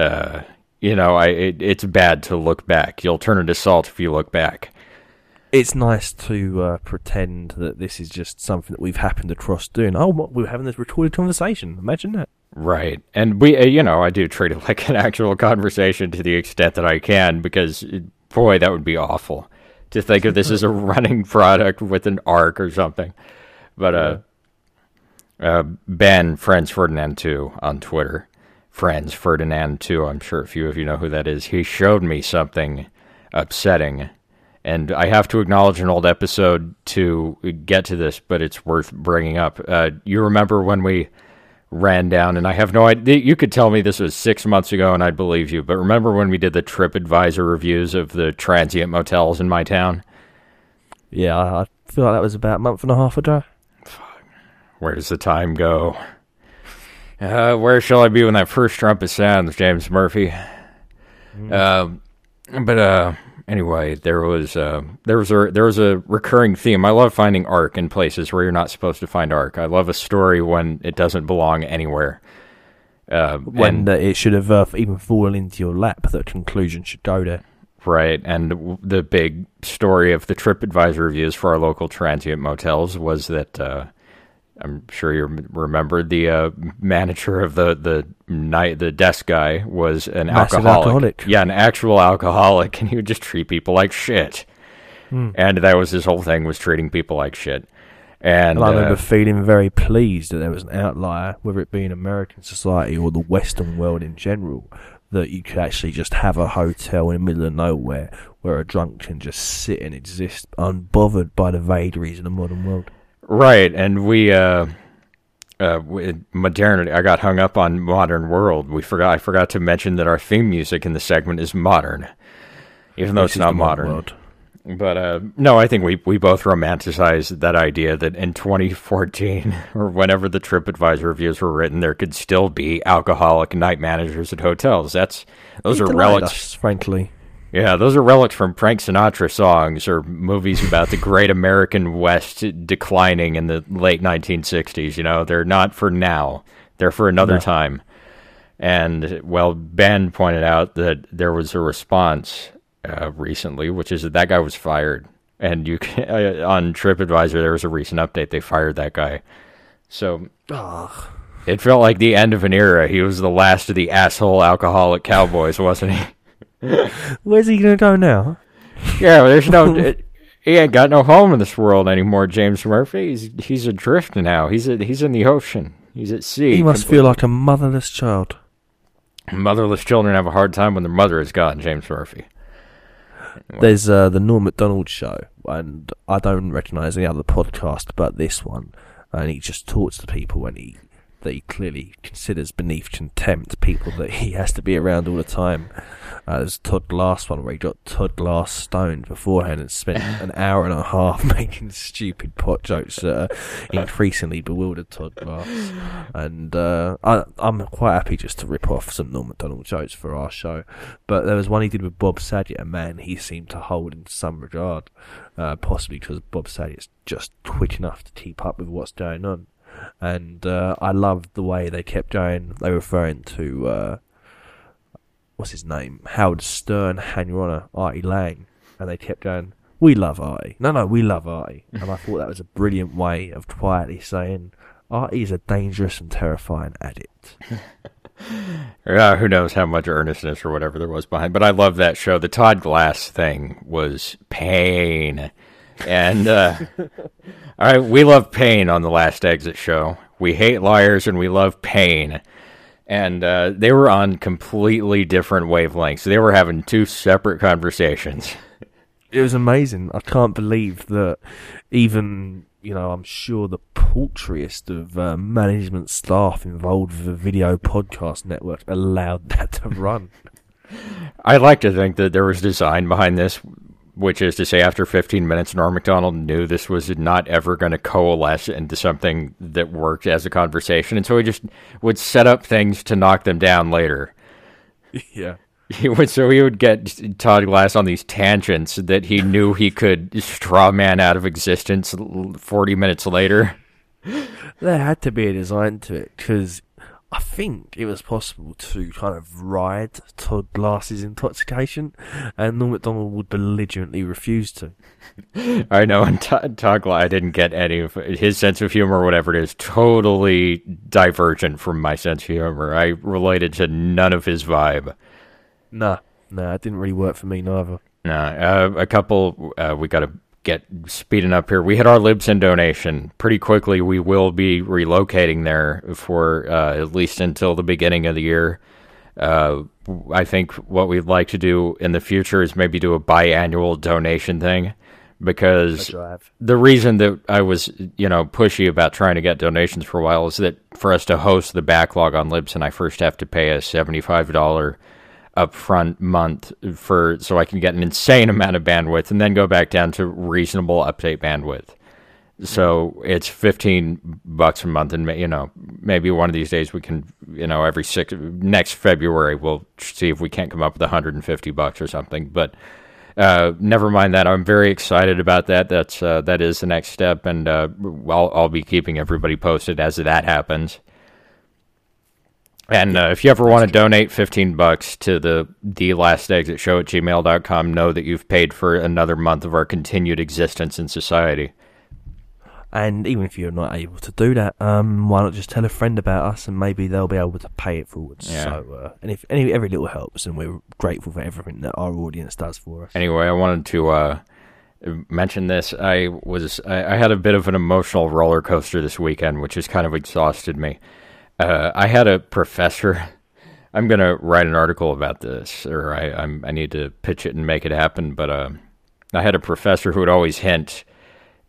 it's bad to look back. You'll turn into salt if you look back. It's nice to pretend that this is just something that we've happened across doing. Oh, we're having this recorded conversation. Imagine that. Right. And we, I do treat it like an actual conversation to the extent that I can, because, boy, that would be awful to think of this as a running product with an arc or something. But Ben, Friends Ferdinand 2 on Twitter, Friends Ferdinand 2, I'm sure a few of you know who that is. He showed me something upsetting, and I have to acknowledge an old episode to get to this, but it's worth bringing up. You remember when we ran down, and I have no idea, you could tell me this was 6 months ago and I'd believe you, but remember when we did the TripAdvisor reviews of the transient motels in my town? Yeah, I feel like that was about a month and a half ago. Where does the time go? Where shall I be when that first trumpet sounds, James Murphy? Anyway, there was a recurring theme. I love finding arc in places where you're not supposed to find arc. I love a story when it doesn't belong anywhere. It should have even fallen into your lap, that conclusion should go there. Right, and the big story of the TripAdvisor reviews for our local transient motels was that I'm sure you remember the manager of the desk guy was an alcoholic. Yeah, an actual alcoholic, and he would just treat people like shit. And that was his whole thing, was treating people like shit. And I remember feeling very pleased that there was an outlier, whether it be in American society or the Western world in general, that you could actually just have a hotel in the middle of nowhere where a drunk can just sit and exist unbothered by the vagaries of the modern world. Right, and we with modernity. I got hung up on modern world. I forgot to mention that our theme music in the segment is modern, even though it's not modern. World. But no, I think we both romanticized that idea that in 2014 or whenever the TripAdvisor reviews were written, there could still be alcoholic night managers at hotels. Those are relics, frankly. Yeah, those are relics from Frank Sinatra songs or movies about the great American West declining in the late 1960s. You know, they're not for now; they're for another time. And well, Ben pointed out that there was a response recently, which is that guy was fired. And you can, on TripAdvisor, there was a recent update. They fired that guy. So it felt like the end of an era. He was the last of the asshole alcoholic cowboys, wasn't he? Where's he going to go now? Yeah, there's he ain't got no home in this world anymore, James Murphy. He's adrift now. He's in the ocean. He's at sea. He must feel like a motherless child. Motherless children have a hard time when their mother is gone, James Murphy. Anyway. There's the Norm Macdonald show, and I don't recognise any other podcast but this one, and he just talks to people that he clearly considers beneath contempt, people that he has to be around all the time. There's Todd Glass one where he got Todd Glass stoned beforehand and spent an hour and a half making stupid pot jokes that increasingly bewildered Todd Glass. And I'm quite happy just to rip off some Norm Macdonald jokes for our show. But there was one he did with Bob Saget, a man he seemed to hold in some regard, possibly because Bob Saget's just quick enough to keep up with what's going on. And I loved the way they kept going. They were referring to what's his name? Howard Stern, Hanger Honor, Artie Lang, and they kept going, "We love Artie." No, we love Artie. And I thought that was a brilliant way of quietly saying, Artie's a dangerous and terrifying addict. Who knows how much earnestness or whatever there was behind. But I love that show. The Todd Glass thing was pain. And, all right, we love pain on the Last Exit show. We hate liars and we love pain. And they were on completely different wavelengths. They were having two separate conversations. It was amazing. I can't believe that even, I'm sure the paltriest of management staff involved with the video podcast network allowed that to run. I like to think that there was design behind this, which is to say after 15 minutes, Norm Macdonald knew this was not ever going to coalesce into something that worked as a conversation. And so he just would set up things to knock them down later. Yeah. He would get Todd Glass on these tangents that he knew he could straw man out of existence 40 minutes later. There had to be a design to it, because I think it was possible to kind of ride Todd Glass's intoxication, and Norm Macdonald would belligerently refuse to. I know, and Todd Glass, I didn't get any of his sense of humor, whatever it is, totally divergent from my sense of humor. I related to none of his vibe. Nah, it didn't really work for me neither. A couple, we got to get speeding up here. We hit our Libsyn donation pretty quickly. We will be relocating there for at least until the beginning of the year. I think what we'd like to do in the future is maybe do a biannual donation thing, because the reason that I was, pushy about trying to get donations for a while is that for us to host the backlog on Libsyn, I first have to pay a $75 upfront month so I can get an insane amount of bandwidth and then go back down to reasonable update bandwidth. So it's $15 a month, and maybe one of these days we can, next February we'll see if we can't come up with $150 or something. But never mind that. I'm very excited about that. That is the next step, and I'll be keeping everybody posted as that happens. And if you ever want to donate $15 to the Last Exit Show at gmail.com, know that you've paid for another month of our continued existence in society. And even if you're not able to do that, why not just tell a friend about us, and maybe they'll be able to pay it forwards. Yeah. So, and if every little helps, and we're grateful for everything that our audience does for us. Anyway, I wanted to mention this. I had a bit of an emotional roller coaster this weekend, which has kind of exhausted me. I had a professor. I'm going to write an article about this, or I need to pitch it and make it happen. But I had a professor who would always hint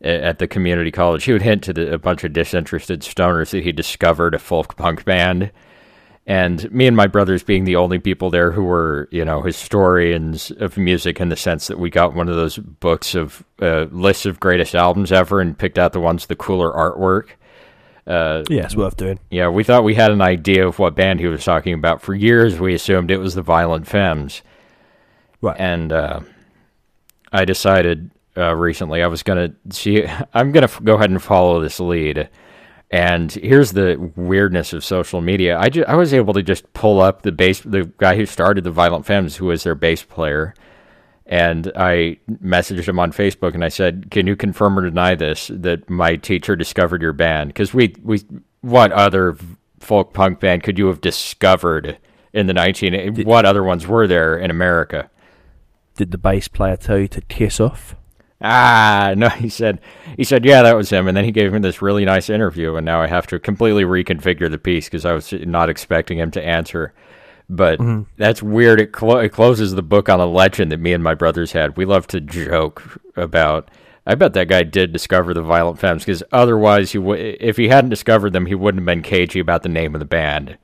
at the community college, he would hint to a bunch of disinterested stoners that he discovered a folk punk band. And me and my brothers being the only people there who were, historians of music in the sense that we got one of those books of lists of greatest albums ever and picked out the ones with the cooler artwork. Yeah, it's worth doing. Yeah, we thought we had an idea of what band he was talking about. For years, we assumed it was the Violent Femmes. Right. And I decided recently I'm going to go ahead and follow this lead. And here's the weirdness of social media. I was able to just pull up the guy who started the Violent Femmes, who was their bass player, and I messaged him on Facebook and I said, "Can you confirm or deny this, that my teacher discovered your band?" Because what other folk punk band could you have discovered in the what other ones were there in America? Did the bass player tell you to kiss off? No, he said, yeah, that was him. And then he gave me this really nice interview, and now I have to completely reconfigure the piece because I was not expecting him to answer. But that's weird. It closes the book on a legend that me and my brothers had. We love to joke about. I bet that guy did discover the Violent Femmes, because otherwise, if he hadn't discovered them, he wouldn't have been cagey about the name of the band.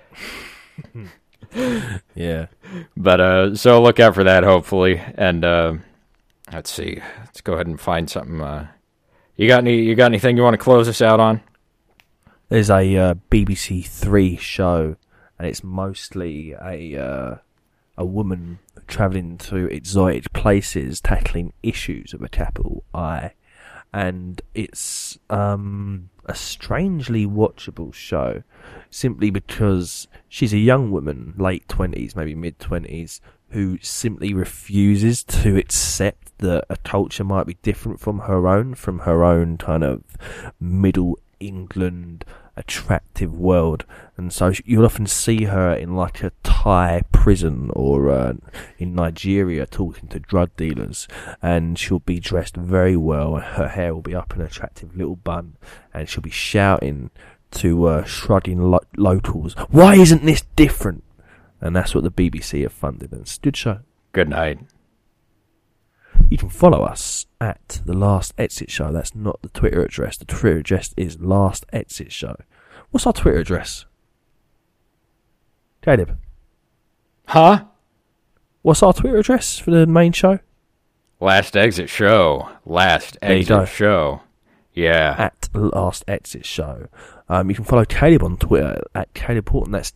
Yeah. But so look out for that, hopefully. And let's see. Let's go ahead and find something. You got anything you want to close us out on? There's a BBC Three show, and it's mostly a woman travelling to exotic places, tackling issues with a capital I, and it's a strangely watchable show, simply because she's a young woman, late 20s, maybe mid 20s, who simply refuses to accept that a culture might be different from her own kind of Middle England attractive world. And so you'll often see her in like a Thai prison or in Nigeria talking to drug dealers, and she'll be dressed very well, and her hair will be up in an attractive little bun, and she'll be shouting to shrugging locals, "Why isn't this different?" And that's what the BBC have funded, and it's a good show. Good night. You can follow us at The Last Exit Show. That's not the Twitter address. The Twitter address is Last Exit Show. What's our Twitter address? Caleb? Huh? What's our Twitter address for the main show? Last Exit Show. Last Exit Show. Yeah. At Last Exit Show. You can follow Caleb on Twitter at Caleb Horton. That's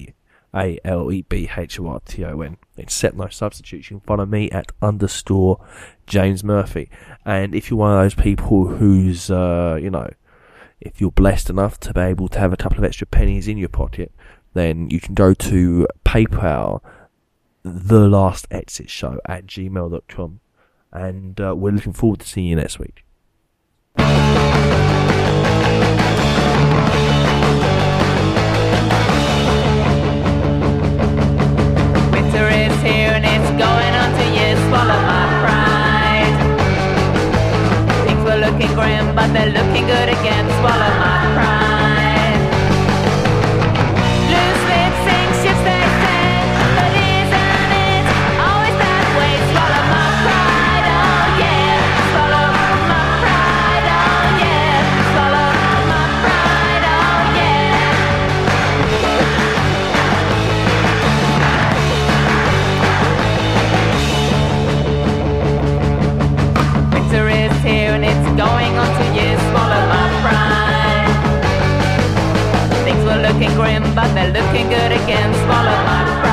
KALEBHORTON. Except no substitutes. You can follow me at _James Murphy. And if you're one of those people who's, if you're blessed enough to be able to have a couple of extra pennies in your pocket, then you can go to PayPal, thelastexitshow@gmail.com. And we're looking forward to seeing you next week. Winter is here and it's going on to years, swallow my pride. Things were looking grim, but they're looking good again, swallow my pride. Loose lips sink ships they say, but isn't it always that way? Swallow my pride, oh yeah. Swallow my pride, oh yeah. Swallow my pride, oh yeah. Winter is here and it's going on to years, swallow my pride. Things were looking grim, but they're looking good again, swallow my pride.